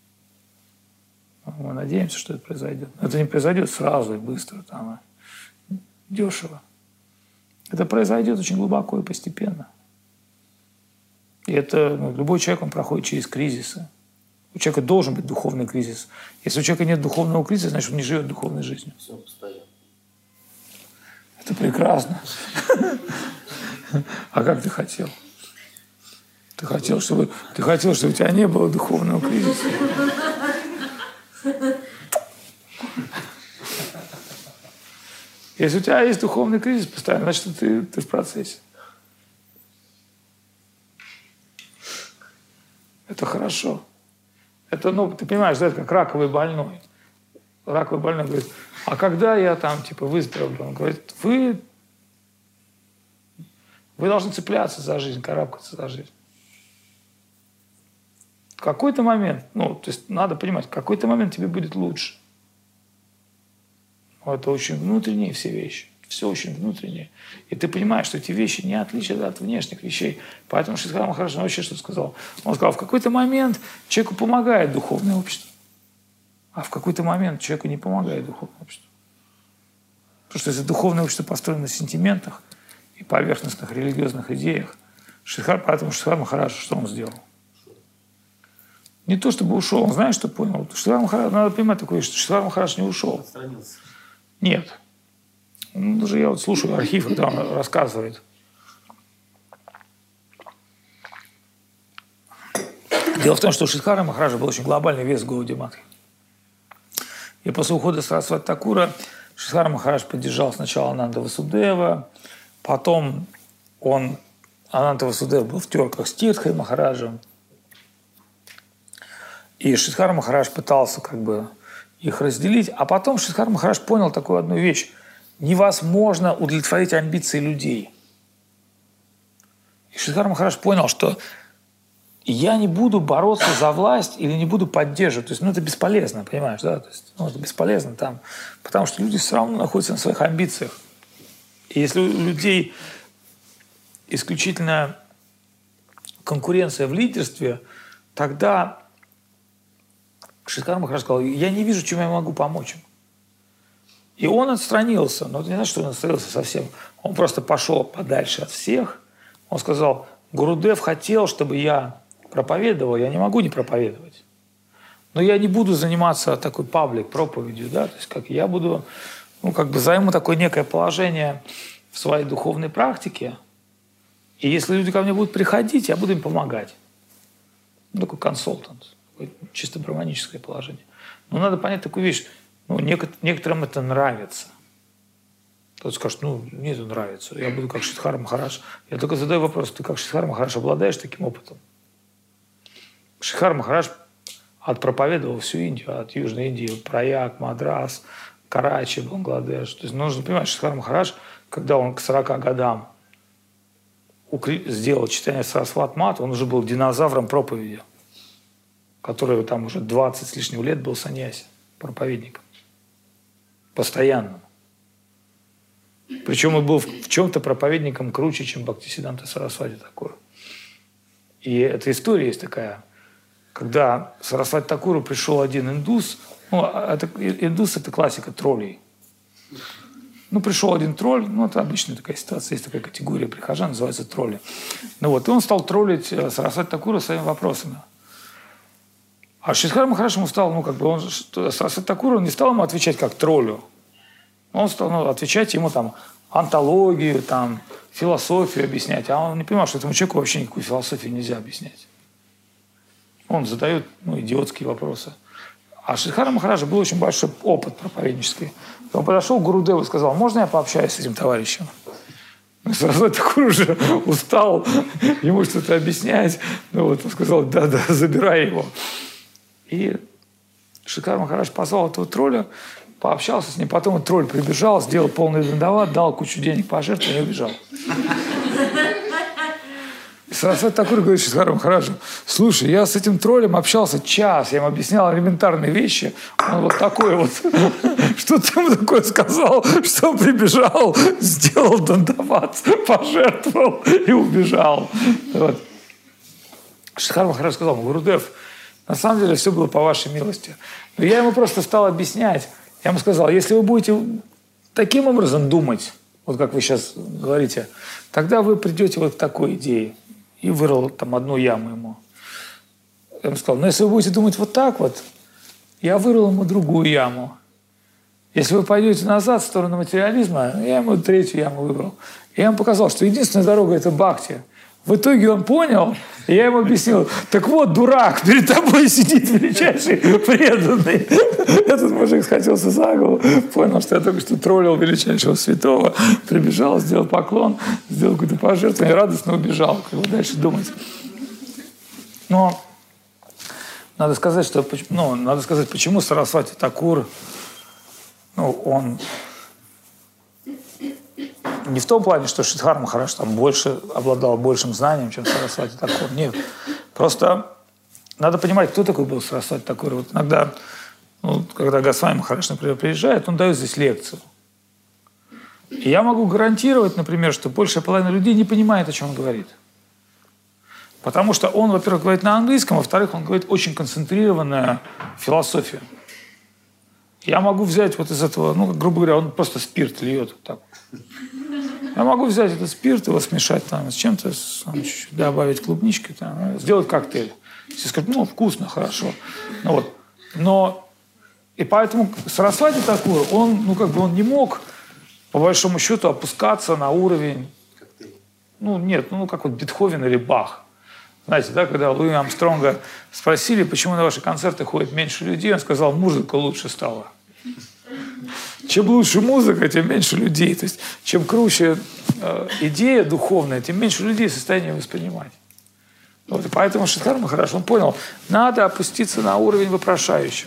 Мы надеемся, что это произойдет. Это не произойдет сразу и быстро, там, и дешево. Это произойдет очень глубоко и постепенно. И это любой человек, он проходит через кризисы. У человека должен быть духовный кризис. Если у человека нет духовного кризиса, значит, он не живет духовной жизнью. Все постоянно. Это прекрасно. А как ты хотел? Ты хотел, чтобы у тебя не было духовного кризиса. Если у тебя есть духовный кризис постоянно, значит, ты в процессе. Это хорошо. Это, ты понимаешь, это как раковый больной. Раковый больной говорит, а когда я там, выздоровлю? Он говорит, вы должны цепляться за жизнь, карабкаться за жизнь. В какой-то момент, то есть надо понимать, в какой-то момент тебе будет лучше. Но это очень внутренние все вещи. Все очень внутреннее. И ты понимаешь, что эти вещи не отличают от внешних вещей. Поэтому Шридхар Махарадж вообще что сказал? Он сказал, в какой-то момент человеку помогает духовное общество, а в какой-то момент человеку не помогает духовное общество. Потому что если духовное общество построено на сентиментах и поверхностных религиозных идеях, поэтому Шридхар Махарадж, что он сделал? Не то чтобы ушел, он знает, что понял. Шридхар Махарадж, надо понимать такое, что Шридхар Махарадж не ушел. Отстранился. Нет. Даже я слушаю архив, когда он рассказывает. Дело в том, что у Шридхара Махараджа был очень глобальный вес в Гаудия Матхи. И после ухода Сарасвати Такура Шридхар Махарадж поддержал сначала Ананда Васудева, потом Ананда Васудева был в терках с Тиртхой Махараджем. И Шридхар Махарадж пытался как бы их разделить. А потом Шридхар Махарадж понял такую одну вещь. Невозможно удовлетворить амбиции людей. И Шридхар Махарадж понял, что я не буду бороться за власть или не буду поддерживать. То есть, это бесполезно, понимаешь, да? То есть, это бесполезно там, потому что люди все равно находятся на своих амбициях. И если у людей исключительно конкуренция в лидерстве, тогда Шридхар Махарадж сказал, я не вижу, чем я могу помочь им. И он отстранился. Но это не значит, что он отстранился совсем. Он просто пошел подальше от всех. Он сказал, Гурудев хотел, чтобы я проповедовал, я не могу не проповедовать. Но я не буду заниматься такой паблик проповедью, да, то есть как я буду, займу такое некое положение в своей духовной практике, и если люди ко мне будут приходить, я буду им помогать. Такой консультант, чисто браманическое положение. Но надо понять такую вещь, некоторым это нравится. Кто-то скажет, мне это нравится, я буду как Шридхар Махарадж. Я только задаю вопрос, ты как Шридхар Махарадж обладаешь таким опытом? Шридхар Махарадж отпроповедовал всю Индию, от Южной Индии, Праяг, Мадрас, Карачи, Бангладеш. То есть нужно понимать, Шридхар Махарадж, когда он к 40 годам сделал читание Сарасват Мат, он уже был динозавром проповеди, который там уже 20 с лишним лет был саньяси, проповедником. Постоянно. Причем он был в чем-то проповедником круче, чем Бхактисиддханта Сарасвати Такур. И эта история есть такая. Когда к Сарасвати Такуру пришел один индус, индус – это классика троллей. Пришел один тролль, это обычная такая ситуация, есть такая категория прихожан, называется тролли. И он стал троллить Сарасвати Такура своими вопросами. А Шридхар Махарадж ему стал, Сарасвати Такур, он не стал ему отвечать как троллю. Он стал отвечать ему антологию, философию объяснять. А он не понимал, что этому человеку вообще никакую философию нельзя объяснять. Он задает идиотские вопросы. А Шридхара Махараджа был очень большой опыт проповеднический. Он подошел к Гурудеву и сказал, можно я пообщаюсь с этим товарищем? Сарасвати Такур уже устал ему что-то объяснять. Он сказал, да, забирай его. И Шридхар Махарадж позвал этого тролля, пообщался с ним. Потом тролль прибежал, сделал полный дандават, дал кучу денег пожертвовать и убежал. Сарасвати Такур говорит Шридхару Махараджу, слушай, я с этим троллем общался час, я ему объяснял элементарные вещи, он вот такой вот, что ты ему такое сказал, что он прибежал, сделал дандават, пожертвовал и убежал. Шридхар Махарадж сказал, Гурудев, на самом деле все было по вашей милости. Но я ему просто стал объяснять, я ему сказал, если вы будете таким образом думать, вот как вы сейчас говорите, тогда вы придете вот к такой идее. И вырыл одну яму ему. Я ему сказал, если вы будете думать вот так вот, я вырыл ему другую яму. Если вы пойдете назад в сторону материализма, я ему третью яму выбрал. Я ему показал, что единственная дорога – это бхакти. В итоге он понял, и я ему объяснил, так вот, дурак, перед тобой сидит величайший преданный. Этот мужик схватился за голову, понял, что я только что троллил величайшего святого, прибежал, сделал поклон, сделал какое-то пожертвование, радостно убежал, как дальше думать. Но надо сказать, почему Сарасвати Такур, он... Не в том плане, что Шридхар Махарадж обладал большим знанием, чем Сарасвати Такур. Нет. Просто надо понимать, кто такой был Сарасвати Такур. Вот иногда, когда Госвами Махарадж, например, приезжает, он дает здесь лекцию. И я могу гарантировать, например, что большая половина людей не понимает, о чем он говорит. Потому что он, во-первых, говорит на английском, во-вторых, он говорит очень концентрированную философию. Я могу взять вот из этого, грубо говоря, он просто спирт льет вот так. Я могу взять этот спирт, его смешать с чем-то, чуть-чуть добавить клубнички, сделать коктейль. Все скажут, вкусно, хорошо. Но и поэтому Сарасвати Такур, он не мог, по большому счету, опускаться на уровень, как Бетховен или Бах. Знаете, когда Луи Армстронга спросили, почему на ваши концерты ходит меньше людей, он сказал, музыка лучше стала. Чем лучше музыка, тем меньше людей. То есть, чем круче идея духовная, тем меньше людей в состоянии воспринимать. Вот, и поэтому Шридхар Махарадж, он понял, надо опуститься на уровень вопрошающего.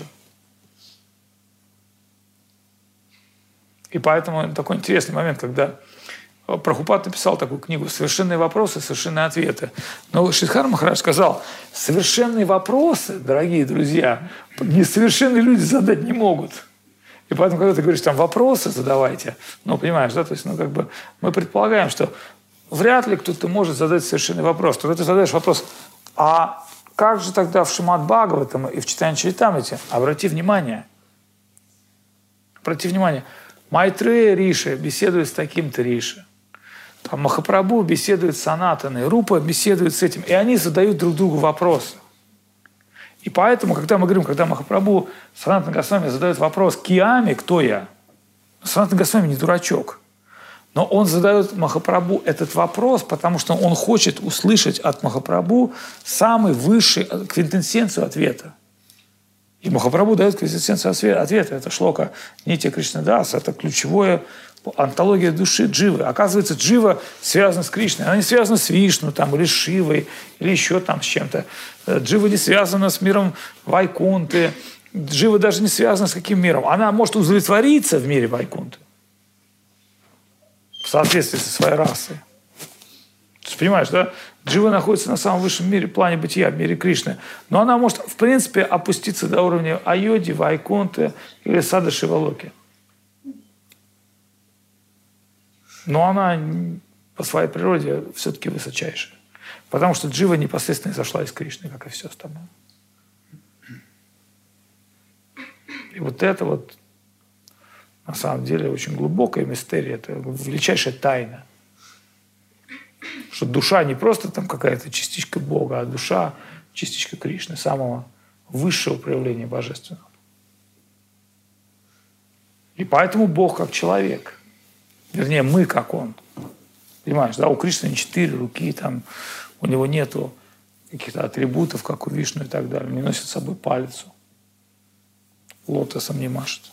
И поэтому такой интересный момент, когда Прабхупад написал такую книгу «Совершенные вопросы, совершенные ответы». Но Шридхар Махарадж сказал, совершенные вопросы, дорогие друзья, несовершенные люди задать не могут. И поэтому, когда ты говоришь, там, вопросы задавайте, ну, понимаешь, да, то есть, ну, как бы мы предполагаем, что вряд ли кто-то может задать совершенный вопрос. Когда ты задаешь вопрос, а как же тогда в Шримад Бхагаватам и в Чайтанья Чаритамрите? Обрати внимание, Майтрея Риши беседует с таким-то Риши. Там Махапрабху беседует с Санатаной, Рупа беседует с этим. И они задают друг другу вопросы. И поэтому, когда мы говорим, когда Махапрабху Санатана Госвами задает вопрос «Киами, кто я?», Санатана Госвами не дурачок. Но он задает Махапрабху этот вопрос, потому что он хочет услышать от Махапрабху самый высший квинтэссенцию ответа. И Махапрабху дает квинтэссенцию ответа. Это шлока Нитья Кришнадаса, это ключевое антология души Дживы. Оказывается, Джива связана с Кришной. Она не связана с Вишну там, или Шивой, или еще там с чем-то. Джива не связана с миром Вайкунты. Джива даже не связана с каким миром. Она может удовлетвориться в мире Вайкунты в соответствии со своей расой. Ты понимаешь, да? Джива находится на самом высшем мире, плане бытия, в мире Кришны. Но она может, в принципе, опуститься до уровня Айоди, Вайкунты или Сада Шивалоки. Но она по своей природе все-таки высочайшая. Потому что Джива непосредственно изошла из Кришны, как и все остальное. И вот это вот на самом деле очень глубокая мистерия, это величайшая тайна. Что душа не просто там какая-то частичка Бога, а душа частичка Кришны, самого высшего проявления божественного. И поэтому Бог как человек. Вернее, мы как Он. Понимаешь, да, у Кришны 4 руки, там, у него нету каких-то атрибутов, как у Вишну и так далее. Он не носит с собой палицу. Лотосом не машет.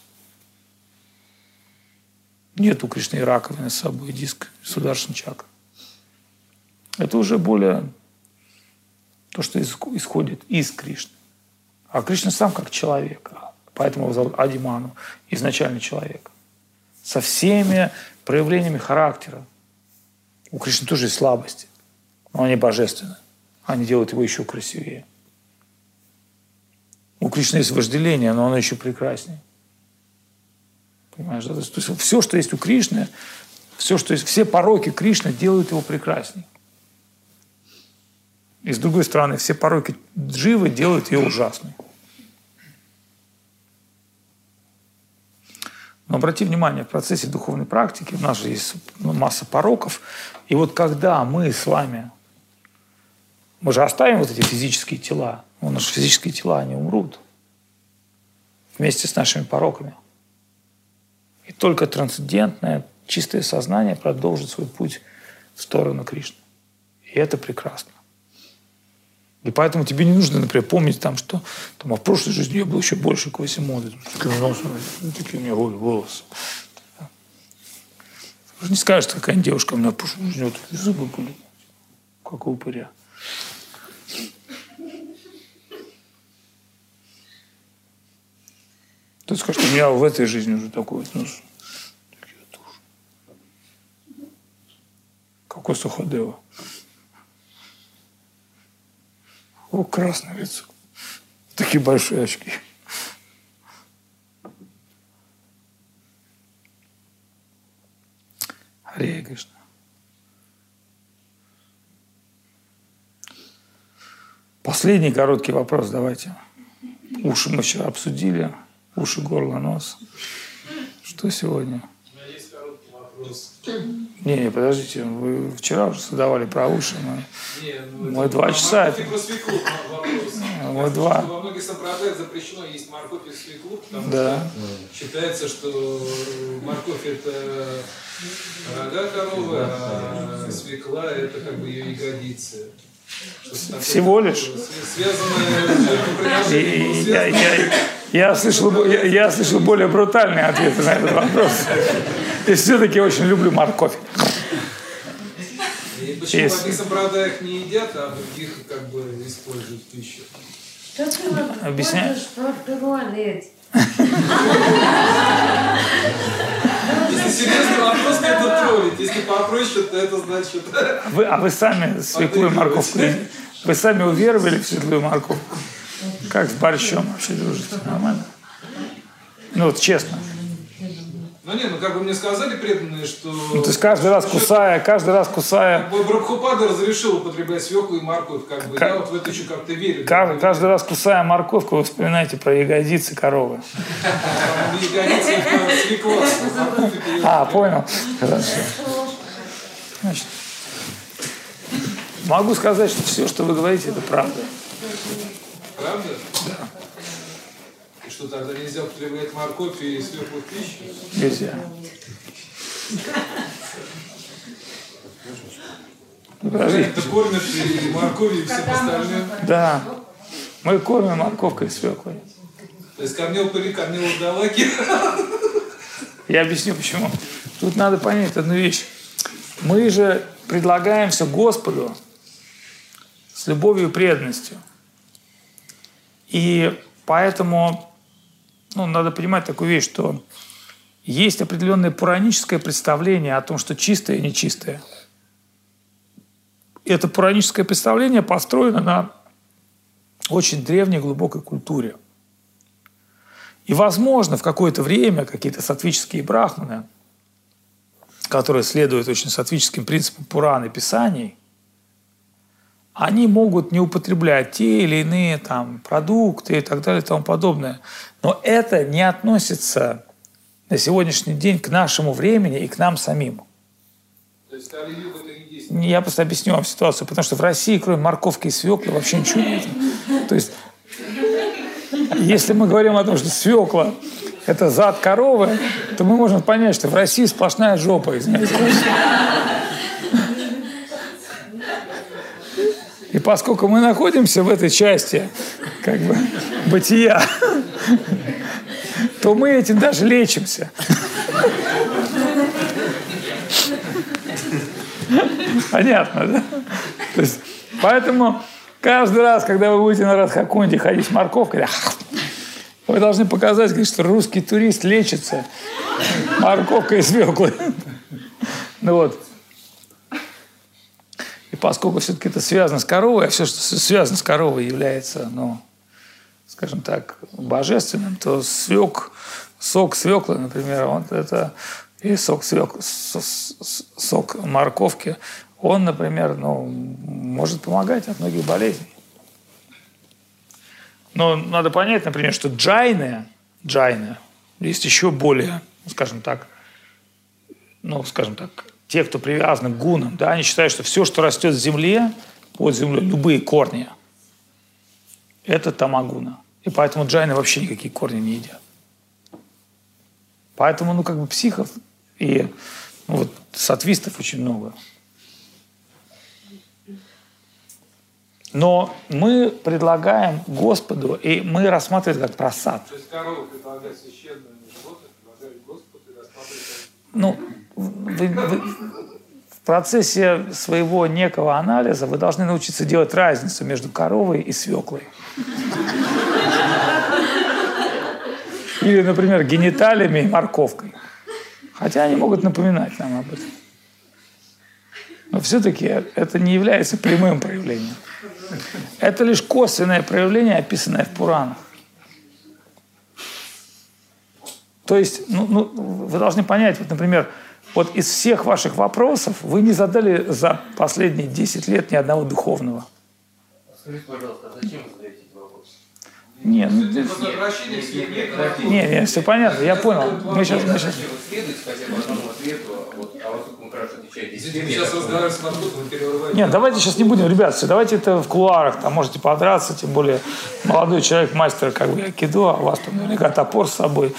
Нет у Кришны и раковины с собой, диск, Сударшан чакра. Это уже более то, что исходит из Кришны. А Кришна сам как человек. Поэтому его зовут Адиману, изначальный человек. Со всеми проявлениями характера. У Кришны тоже есть слабости, но они божественны. Они делают его еще красивее. У Кришны есть вожделение, но оно еще прекраснее. Понимаешь, да? То есть все, что есть у Кришны, все, что есть, все пороки Кришны делают его прекрасней. И с другой стороны, все пороки Дживы делают ее ужасной. Но обрати внимание, в процессе духовной практики у нас же есть масса пороков. И вот когда мы с вами, мы же оставим вот эти физические тела, но наши физические тела, они умрут вместе с нашими пороками. И только трансцендентное, чистое сознание продолжит свой путь в сторону Кришны. И это прекрасно. И поэтому тебе не нужно, например, помнить, там, что там, а в прошлой жизни я был еще больше Квасимоды. Такие у меня волосы. Ты же не скажешь, какая-нибудь девушка у меня в прошлой жизни вот такие зубы были, как у упыря. Ты скажешь, что у меня в этой жизни уже такой вот нос. Какой Сухадева. О, красное лицо. Такие большие очки. Харе Кришна. Последний короткий вопрос давайте. Уши мы вчера обсудили. Уши, горло, нос. Что сегодня? У меня есть короткий вопрос. Не, подождите, вы вчера уже задавали про уши. Мы 2 часа. Морковь и про свеклу вопрос. Мы 2. Во многих сампрадаях запрещено есть морковь и свеклу, потому Да. что считается, что морковь – это рога коровы, а свекла – это как бы ее ягодицы. Всего лишь? Связанное с жертвоприношением. Я слышал более брутальные ответы на этот вопрос. И все-таки очень люблю морковь. И почему в одних сампрадаях не едят, а в других как бы используют в пищу? Что ты Объясняю. Если серьезный вопрос, то это троллить. Если попроще, то это значит... А вы сами свеклу и морковку едите? Вы сами уверовали в светлую морковку? Как с борщом вообще дружите? Нормально? Ну вот честно. Ну не, ну как бы мне сказали преданные, что... Ну, то есть каждый раз кусая... Прабхупада разрешил употреблять свеклу и морковь, как бы. Я вот в это еще как-то верю. Каждый раз кусая морковку, вы вспоминаете про ягодицы коровы. Ягодицы это свекла. Понял. Хорошо. Значит, могу сказать, что все, что вы говорите, это правда. Правда? Да. И что, тогда нельзя употреблять морковь и свеклу в пищу? Нельзя. Это кормят и морковью, и всем остальным. Да. Мы кормим морковкой и свеклой. То есть кормил пыли, кормил вурдалаки. Я объясню, почему. Тут надо понять одну вещь. Мы же предлагаем все Господу с любовью и преданностью. И поэтому надо понимать такую вещь, что есть определенное пураническое представление о том, что чистое и нечистое. И это пураническое представление построено на очень древней глубокой культуре. И, возможно, в какое-то время какие-то саттвические брахманы, которые следуют очень саттвическим принципам Пураны Писаний, они могут не употреблять те или иные продукты и так далее и тому подобное. Но это не относится на сегодняшний день к нашему времени и к нам самим. То есть Кали-юга это не есть? Я просто объясню вам ситуацию, потому что в России, кроме морковки и свеклы, вообще ничего нет. То есть, если мы говорим о том, что свекла – это зад коровы, то мы можем понять, что в России сплошная жопа, извините. И поскольку мы находимся в этой части бытия, то мы этим даже лечимся. Понятно, да? То есть, поэтому каждый раз, когда вы будете на Радхакунде ходить с морковкой, вы должны показать, что русский турист лечится морковкой и свеклой. И поскольку все-таки это связано с коровой, а все, что связано с коровой, является, скажем так, божественным, то сок свеклы, например, и сок морковки, он, например, может помогать от многих болезней. Но надо понять, например, что джайны есть еще более, скажем так, те, кто привязаны к гунам, да, они считают, что все, что растет в земле, под землей, любые корни, это тамагуна. И поэтому джайны вообще никакие корни не едят. Поэтому, психов и саттвистов очень много. Но мы предлагаем Господу, и мы рассматриваем как просад. То есть корову предлагать священное животное, предлагать Господу и рассматривать... В процессе своего некого анализа вы должны научиться делать разницу между коровой и свеклой. Или, например, гениталиями и морковкой. Хотя они могут напоминать нам об этом. Но все-таки это не является прямым проявлением. Это лишь косвенное проявление, описанное в Пуранах. То есть, вы должны понять, например, из всех ваших вопросов вы не задали за последние 10 лет ни одного духовного. Скажите, пожалуйста, а зачем вы задаете эти вопросы? Нет, все понятно, я понял. Мы сейчас... Следуйте хотя бы одному ответу, а вот тут мы хорошо отвечаете. Сейчас разговариваем с Маркутом и перерываем. Нет, давайте сейчас не будем, ребят, давайте это в кулуарах, там можете подраться, тем более молодой человек, мастер айкидо, а у вас там наверняка топор с собой.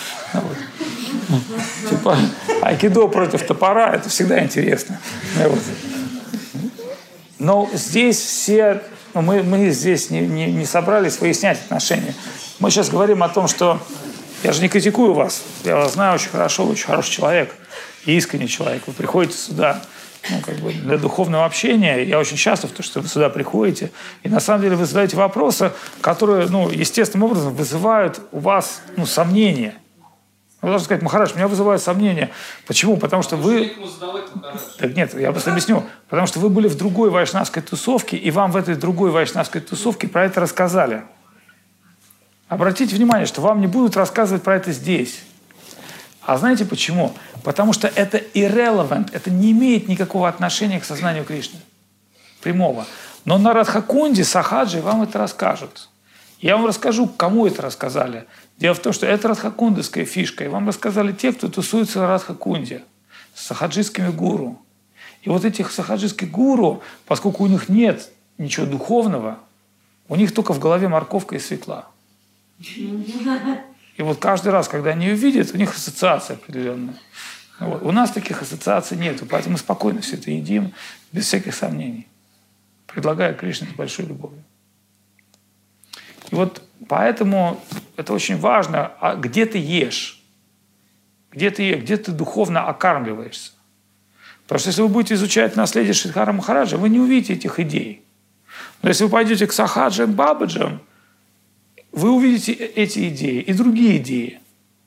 Айкидо против топора, это всегда интересно. Но здесь все мы здесь не собрались выяснять отношения. Мы сейчас говорим о том, что я же не критикую вас. Я вас знаю очень хорошо, вы очень хороший человек, искренний человек. Вы приходите сюда для духовного общения. Я очень счастлив, что вы сюда приходите. И на самом деле вы задаете вопросы, которые естественным образом вызывают у вас сомнения. Вы должны сказать: Махарадж, меня вызывают сомнения. Почему? Потому что вы... Так нет, я просто объясню. Потому что вы были в другой вайшнавской тусовке, и вам в этой другой вайшнавской тусовке про это рассказали. Обратите внимание, что вам не будут рассказывать про это здесь. А знаете почему? Потому что это irrelevant, это не имеет никакого отношения к сознанию Кришны. Прямого. Но на Радхакунде, Сахаджи вам это расскажут. Я вам расскажу, кому это рассказали. Дело в том, что это радхакундовская фишка. И вам рассказали те, кто тусуется на Радхакунде. С сахаджистскими гуру. И вот этих сахаджистских гуру, поскольку у них нет ничего духовного, у них только в голове морковка и свекла. И вот каждый раз, когда они ее видят, у них ассоциация определенная. Вот. У нас таких ассоциаций нет, поэтому мы спокойно все это едим, без всяких сомнений, предлагая Кришне с большой любовью. И вот поэтому это очень важно, где ты ешь, где ты духовно окармливаешься. Потому что если вы будете изучать наследие Шридхара Махараджа, вы не увидите этих идей. Но если вы пойдете к Сахаджам, Бабаджам, вы увидите эти идеи и другие идеи.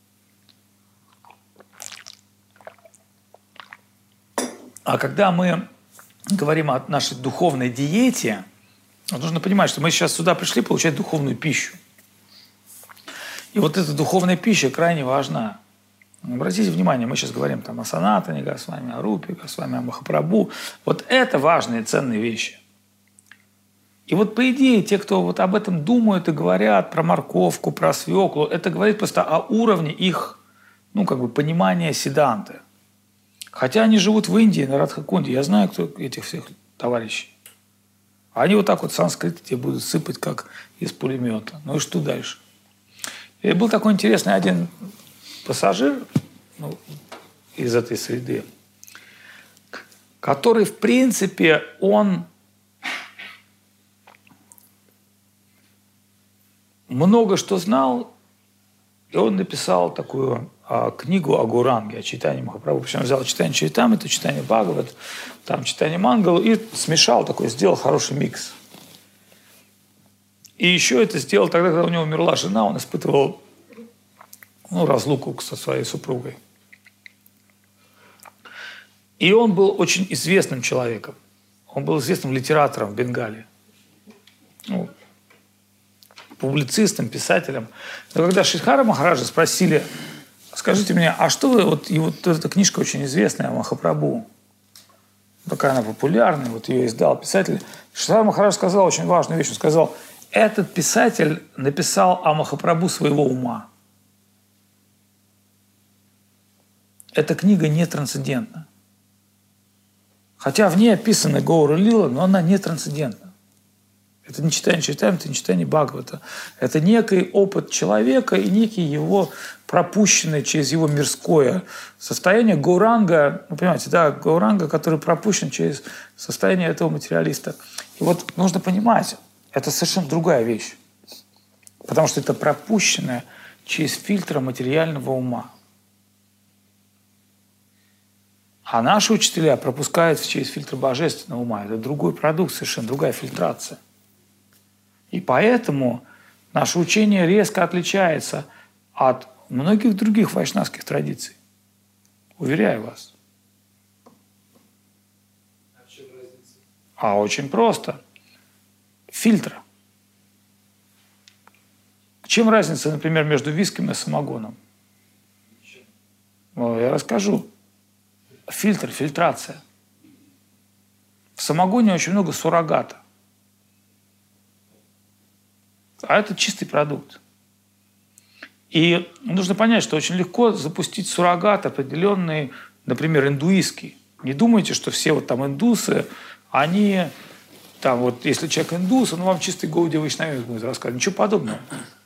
А когда мы говорим о нашей духовной диете, нужно понимать, что мы сейчас сюда пришли получать духовную пищу. И вот эта духовная пища крайне важна. Обратите внимание, мы сейчас говорим о Санатане Госвами, о Рупе Госвами, о Махапрабху. Вот это важные, ценные вещи. И вот по идее те, кто вот об этом думают и говорят про морковку, про свеклу, это говорит просто о уровне их, понимания Сиддханты. Хотя они живут в Индии, на Радхакунде. Я знаю, кто этих всех товарищей. Они вот так вот санскрит тебе будут сыпать, как из пулемета. Ну и что дальше? И был такой интересный один пассажир из этой среды, который, в принципе, он много что знал, и он написал такую книгу о Гауранге, о читании Махапрабху. Причем взял читание Чаритамриты, читание Бхагават, там читание Мангалу и смешал такой, сделал хороший микс. И еще это сделал тогда, когда у него умерла жена, он испытывал разлуку со своей супругой. И он был очень известным человеком. Он был известным литератором в Бенгалии. Публицистом, писателем. Но когда Шридхара Махараджа спросили: скажите мне, а что вы... И вот эта книжка очень известная о Махапрабху. Такая она популярная, вот ее издал писатель. Шридхара Махарадж сказал очень важную вещь. Он сказал: этот писатель написал о Махапрабху своего ума. Эта книга не трансцендентна. Хотя в ней описана Гаура Лила, но она не трансцендентна. Это не читание Чаритамриты, это не читание Бхагавата. Это некий опыт человека и некий его пропущенный через его мирское состояние Гауранга. Понимаете, Гауранга, который пропущен через состояние этого материалиста. И вот нужно понимать, это совершенно другая вещь. Потому что это пропущенное через фильтр материального ума. А наши учителя пропускают через фильтр божественного ума. Это другой продукт, совершенно другая фильтрация. И поэтому наше учение резко отличается от многих других вайшнавских традиций. Уверяю вас. А в чем разница? А очень просто. Фильтр. Чем разница, например, между виском и самогоном? Я расскажу. Фильтр, фильтрация. В самогоне очень много суррогата. А это чистый продукт. И нужно понять, что очень легко запустить суррогат определенный, например, индуистский. Не думайте, что все индусы, они если человек индус, он вам чистый Гаудия Вайшнавизм будет рассказывать. Ничего подобного.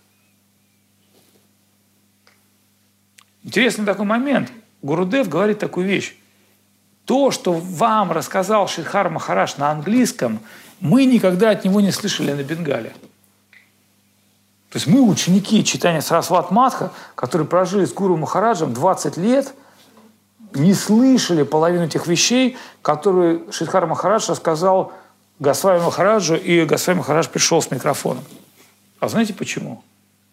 Интересный такой момент. Гурудев говорит такую вещь. То, что вам рассказал Шридхар Махарадж на английском, Мы никогда от него не слышали на Бенгале. То есть мы ученики читания Сарасват Матха, которые прожили с Гуру Махараджем 20 лет, не слышали половину тех вещей, которые Шридхар Махарадж рассказал Госвами Махараджу, и Госвами Махарадж пришел с микрофоном. А знаете почему?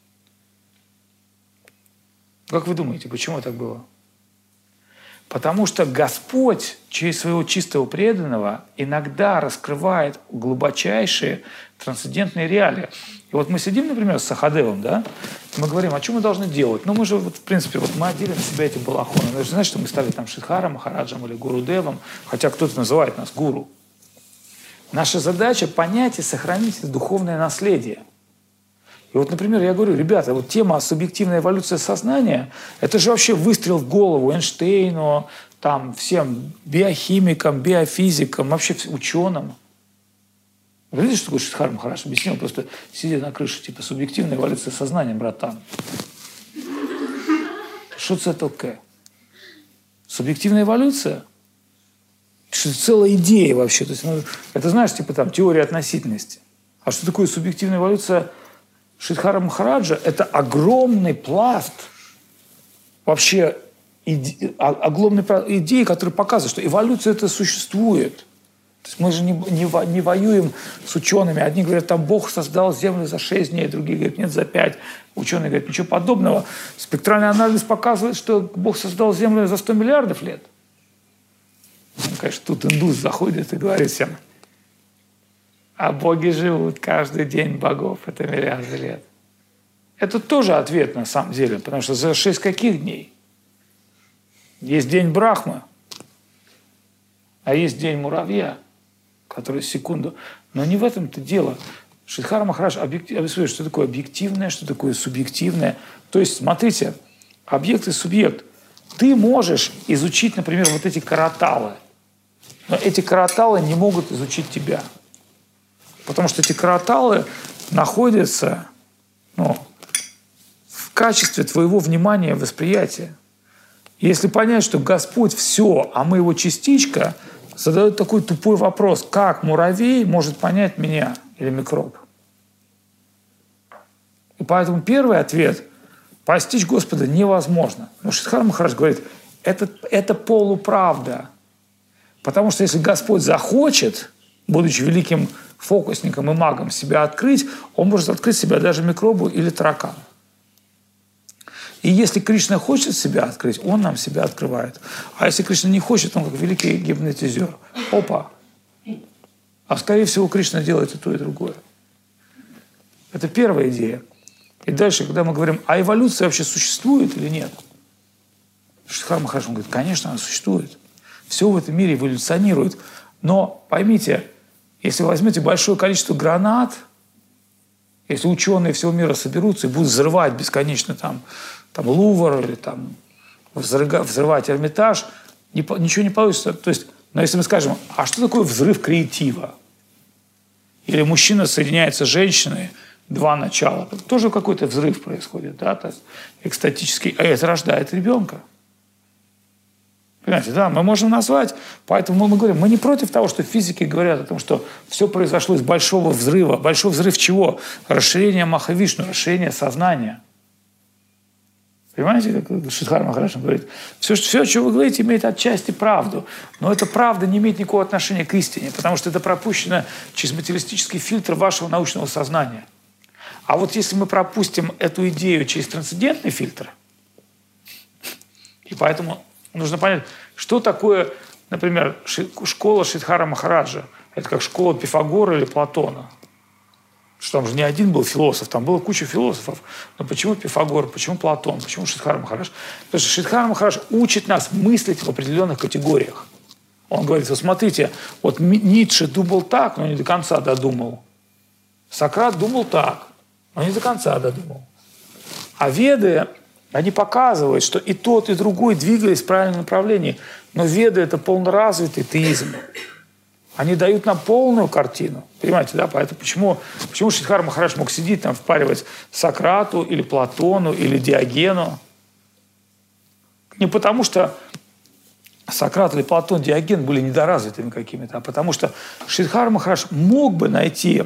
Как вы думаете, почему так было? Потому что Господь через своего чистого преданного иногда раскрывает глубочайшие трансцендентные реалии. И вот мы сидим, например, с Сахадевом, да, и мы говорим, а что мы должны делать? Ну, мы же, вот, в принципе, вот мы отделим на себя эти балахоны. Это же значит, что мы стали там Шридхаром Махараджем или Гурудевом, хотя кто-то называет нас гуру. Наша задача понять и сохранить это духовное наследие. И вот, например, я говорю, ребята, вот тема субъективная эволюция сознания, это же вообще выстрел в голову Эйнштейну, там, всем биохимикам, биофизикам, вообще ученым. Вы видите, что такое Шридхар Махарадж объяснил, просто сидя на крыше, типа, субъективная эволюция сознания, братан. Что это такое? Субъективная эволюция? Что это целая идея вообще. То есть, ну, это, знаешь, типа там теория относительности. А что такое субъективная эволюция Шридхара Махараджа? Это огромный пласт вообще огромный идеи, которые показывают, что эволюция это существует. То есть мы же не воюем с учеными. Одни говорят, там Бог создал Землю за 6 дней, другие говорят, нет, за 5. Ученые говорят, ничего подобного. Спектральный анализ показывает, что Бог создал Землю за 100 миллиардов лет. Ну, конечно, тут индус заходит и говорит всем, а боги живут каждый день богов, это миллиарды лет. Это тоже ответ на самом деле, потому что за 6 каких дней? Есть день Брахмы, а есть день муравья, который секунду. Но не в этом-то дело. Шридхар Махарадж объясняет, что такое объективное, что такое субъективное. То есть, смотрите, объект и субъект. Ты можешь изучить, например, вот эти караталы, но эти караталы не могут изучить тебя. Потому что эти караталы находятся в качестве твоего внимания и восприятия. Если понять, что Господь все, а мы его частичка, задают такой тупой вопрос, как муравей может понять меня или микроб? И поэтому первый ответ – постичь Господа невозможно. Но Шридхар Махарадж говорит, это полуправда. Потому что если Господь захочет, будучи великим фокусником и магом, себя открыть, он может открыть себя даже микробу или таракану. И если Кришна хочет себя открыть, он нам себя открывает. А если Кришна не хочет, он как великий гипнотизер. Опа! А скорее всего, Кришна делает и то, и другое. Это первая идея. И дальше, когда мы говорим, а эволюция вообще существует или нет? Шридхар Махарадж говорит, конечно, она существует. Все в этом мире эволюционирует. Но поймите, если вы возьмете большое количество гранат, если ученые всего мира соберутся и будут взрывать бесконечно там Лувр или там взрывать Эрмитаж, ничего не получится. То есть, но если мы скажем, а что такое взрыв креатива? Или мужчина соединяется с женщиной, два начала. Тоже какой-то взрыв происходит, да, то есть экстатический, а это рождает ребенка. Понимаете, да, мы можем назвать, поэтому мы говорим, мы не против того, что физики говорят о том, что все произошло из большого взрыва. Большой взрыв чего? Расширение Махавишну, расширение сознания. Понимаете, как Шридхар Махарадж говорит, все, что вы говорите, имеет отчасти правду, но эта правда не имеет никакого отношения к истине, потому что это пропущено через материалистический фильтр вашего научного сознания. А вот если мы пропустим эту идею через трансцендентный фильтр, и поэтому нужно понять, что такое, например, школа Шридхара Махараджа. Это как школа Пифагора или Платона. Что там же не один был философ, там была куча философов. Но почему Пифагор, почему Платон, почему Шридхар Махарадж? Потому что Шридхар Махарадж учит нас мыслить в определенных категориях. Он говорит, вот смотрите, вот Ницше думал так, но не до конца додумал. Сократ думал так, но не до конца додумал. А Веды, они показывают, что и тот, и другой двигались в правильном направлении. Но Веды – это полноразвитый теизм. Они дают нам полную картину. Понимаете, да? Поэтому почему Шридхар Махарадж мог сидеть там, впаривать Сократу, или Платону, или Диогену? Не потому что Сократ или Платон, Диоген были недоразвитыми какими-то, а потому что Шридхар Махарадж мог бы найти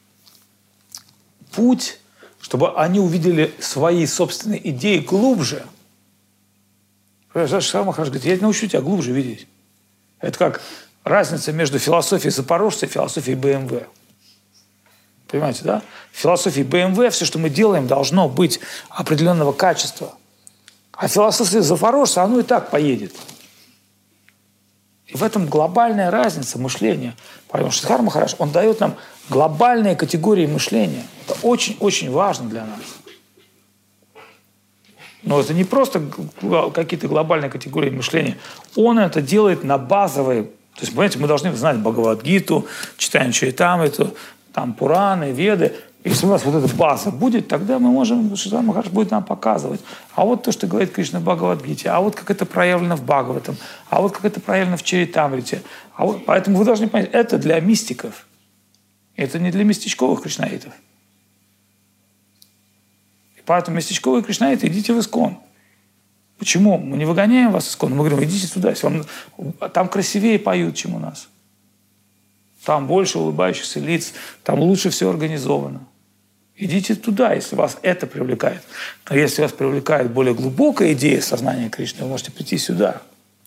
путь, чтобы они увидели свои собственные идеи глубже. Шридхар Махарадж говорит, я научу тебя глубже видеть. Это как разница между философией запорожца и философией БМВ. Понимаете, да? В философии БМВ все, что мы делаем, должно быть определенного качества. А философия запорожца, оно и так поедет. И в этом глобальная разница мышления. Поэтому Шридхар Махарадж, он дает нам глобальные категории мышления. Это очень-очень важно для нас. Но это не просто какие-то глобальные категории мышления. Он это делает на базовой. То есть, понимаете, мы должны знать Бхагавад-гиту, читаем Чаритамриту, там Пураны, Веды. Если у нас вот эта база будет, тогда мы можем, Шридхар Махарадж будет нам показывать. А вот то, что говорит Кришна в Бхагавад-гите, а вот как это проявлено в Бхагаватам, а вот как это проявлено в Чаритамрите. А вот, поэтому вы должны понять, это для мистиков. Это не для местечковых кришнаитов. И поэтому местечковые кришнаиты, идите в Искон. Почему? Мы не выгоняем вас из Искон, мы говорим, идите туда. Если вам... Там красивее поют, чем у нас. Там больше улыбающихся лиц, там лучше все организовано. Идите туда, если вас это привлекает. Но если вас привлекает более глубокая идея сознания Кришны, вы можете прийти сюда.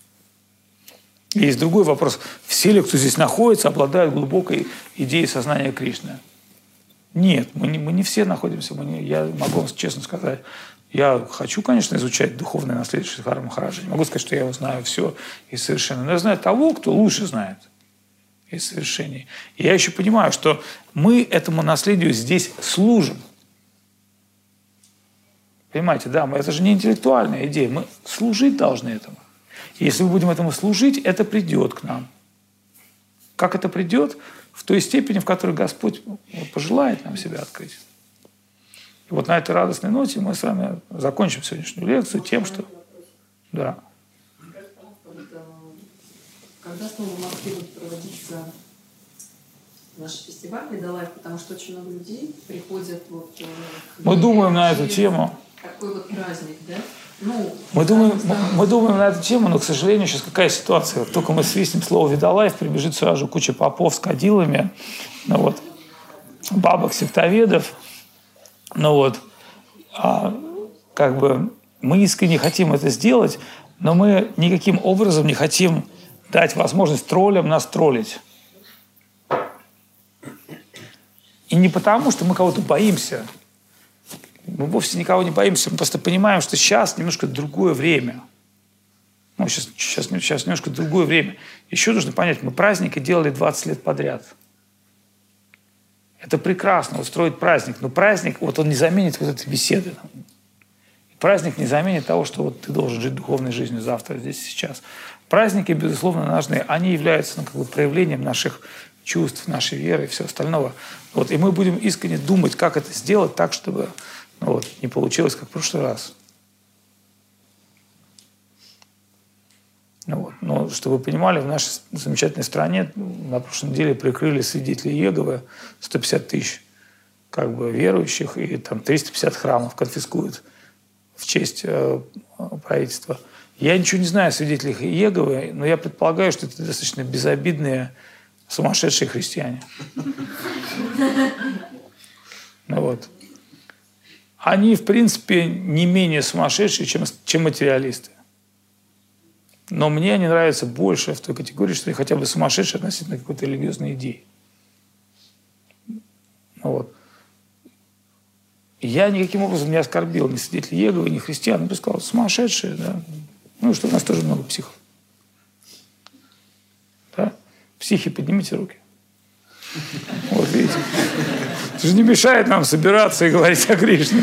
И есть другой вопрос. Все ли, кто здесь находится, обладают глубокой идеей сознания Кришны? Нет, мы не все находимся. Я могу вам честно сказать, я хочу, конечно, изучать духовное наследие Шридхара Махараджа. Не могу сказать, что я его знаю все и совершенно. Но я знаю того, кто лучше знает из совершений. И я еще понимаю, что мы этому наследию здесь служим. Понимаете, да, это же не интеллектуальная идея. Мы служить должны этому. И если мы будем этому служить, это придет к нам. Как это придет? В той степени, в которой Господь пожелает нам себя открыть. И вот на этой радостной ноте мы с вами закончим сегодняшнюю лекцию тем, что... Да. Когда снова в Москве будет проводиться наш фестиваль «Медалайф», потому что очень много людей приходят вот... Мы думаем на эту тему. Такой вот праздник, да? Мы думаем на эту тему, но, к сожалению, сейчас какая ситуация? Как только мы свистнем слово «Видалайф», прибежит сразу куча попов с кадилами, бабок сектоведов. Как бы мы искренне хотим это сделать, но мы никаким образом не хотим дать возможность троллям нас троллить. И не потому, что мы кого-то боимся. Мы вовсе никого не боимся. Мы просто понимаем, что сейчас немножко другое время. Сейчас немножко другое время. Еще нужно понять, мы праздники делали 20 лет подряд. Это прекрасно, устроить праздник. Но праздник, он не заменит вот этой беседы. Праздник не заменит того, что ты должен жить духовной жизнью завтра, здесь и сейчас. Праздники, безусловно, важны. Они являются проявлением наших чувств, нашей веры и всего остального. И мы будем искренне думать, как это сделать так, чтобы не получилось, как в прошлый раз. Но, чтобы вы понимали, в нашей замечательной стране на прошлой неделе прикрыли свидетели Иеговы 150 тысяч верующих, и там 350 храмов конфискуют в честь правительства. Я ничего не знаю о свидетелях Иеговы, но я предполагаю, что это достаточно безобидные сумасшедшие христиане. Они, в принципе, не менее сумасшедшие, чем материалисты. Но мне они нравятся больше в той категории, что они хотя бы сумасшедшие относительно какой-то религиозной идеи. Я никаким образом не оскорбил ни свидетелей Иеговы, ни христиан. Я бы сказал, сумасшедшие, да. Что у нас тоже много психов. Да? Психи, поднимите руки. Видите. Это же не мешает нам собираться и говорить о Кришне.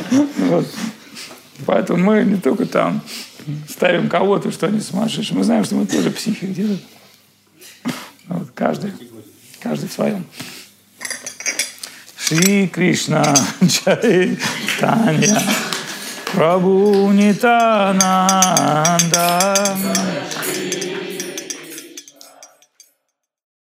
Поэтому мы не только там ставим кого-то, что они сумасшедшие. Мы знаем, что мы тоже психи где-то. Каждый в своем. Шри Кришна Чайтанья Прабху Нитянанда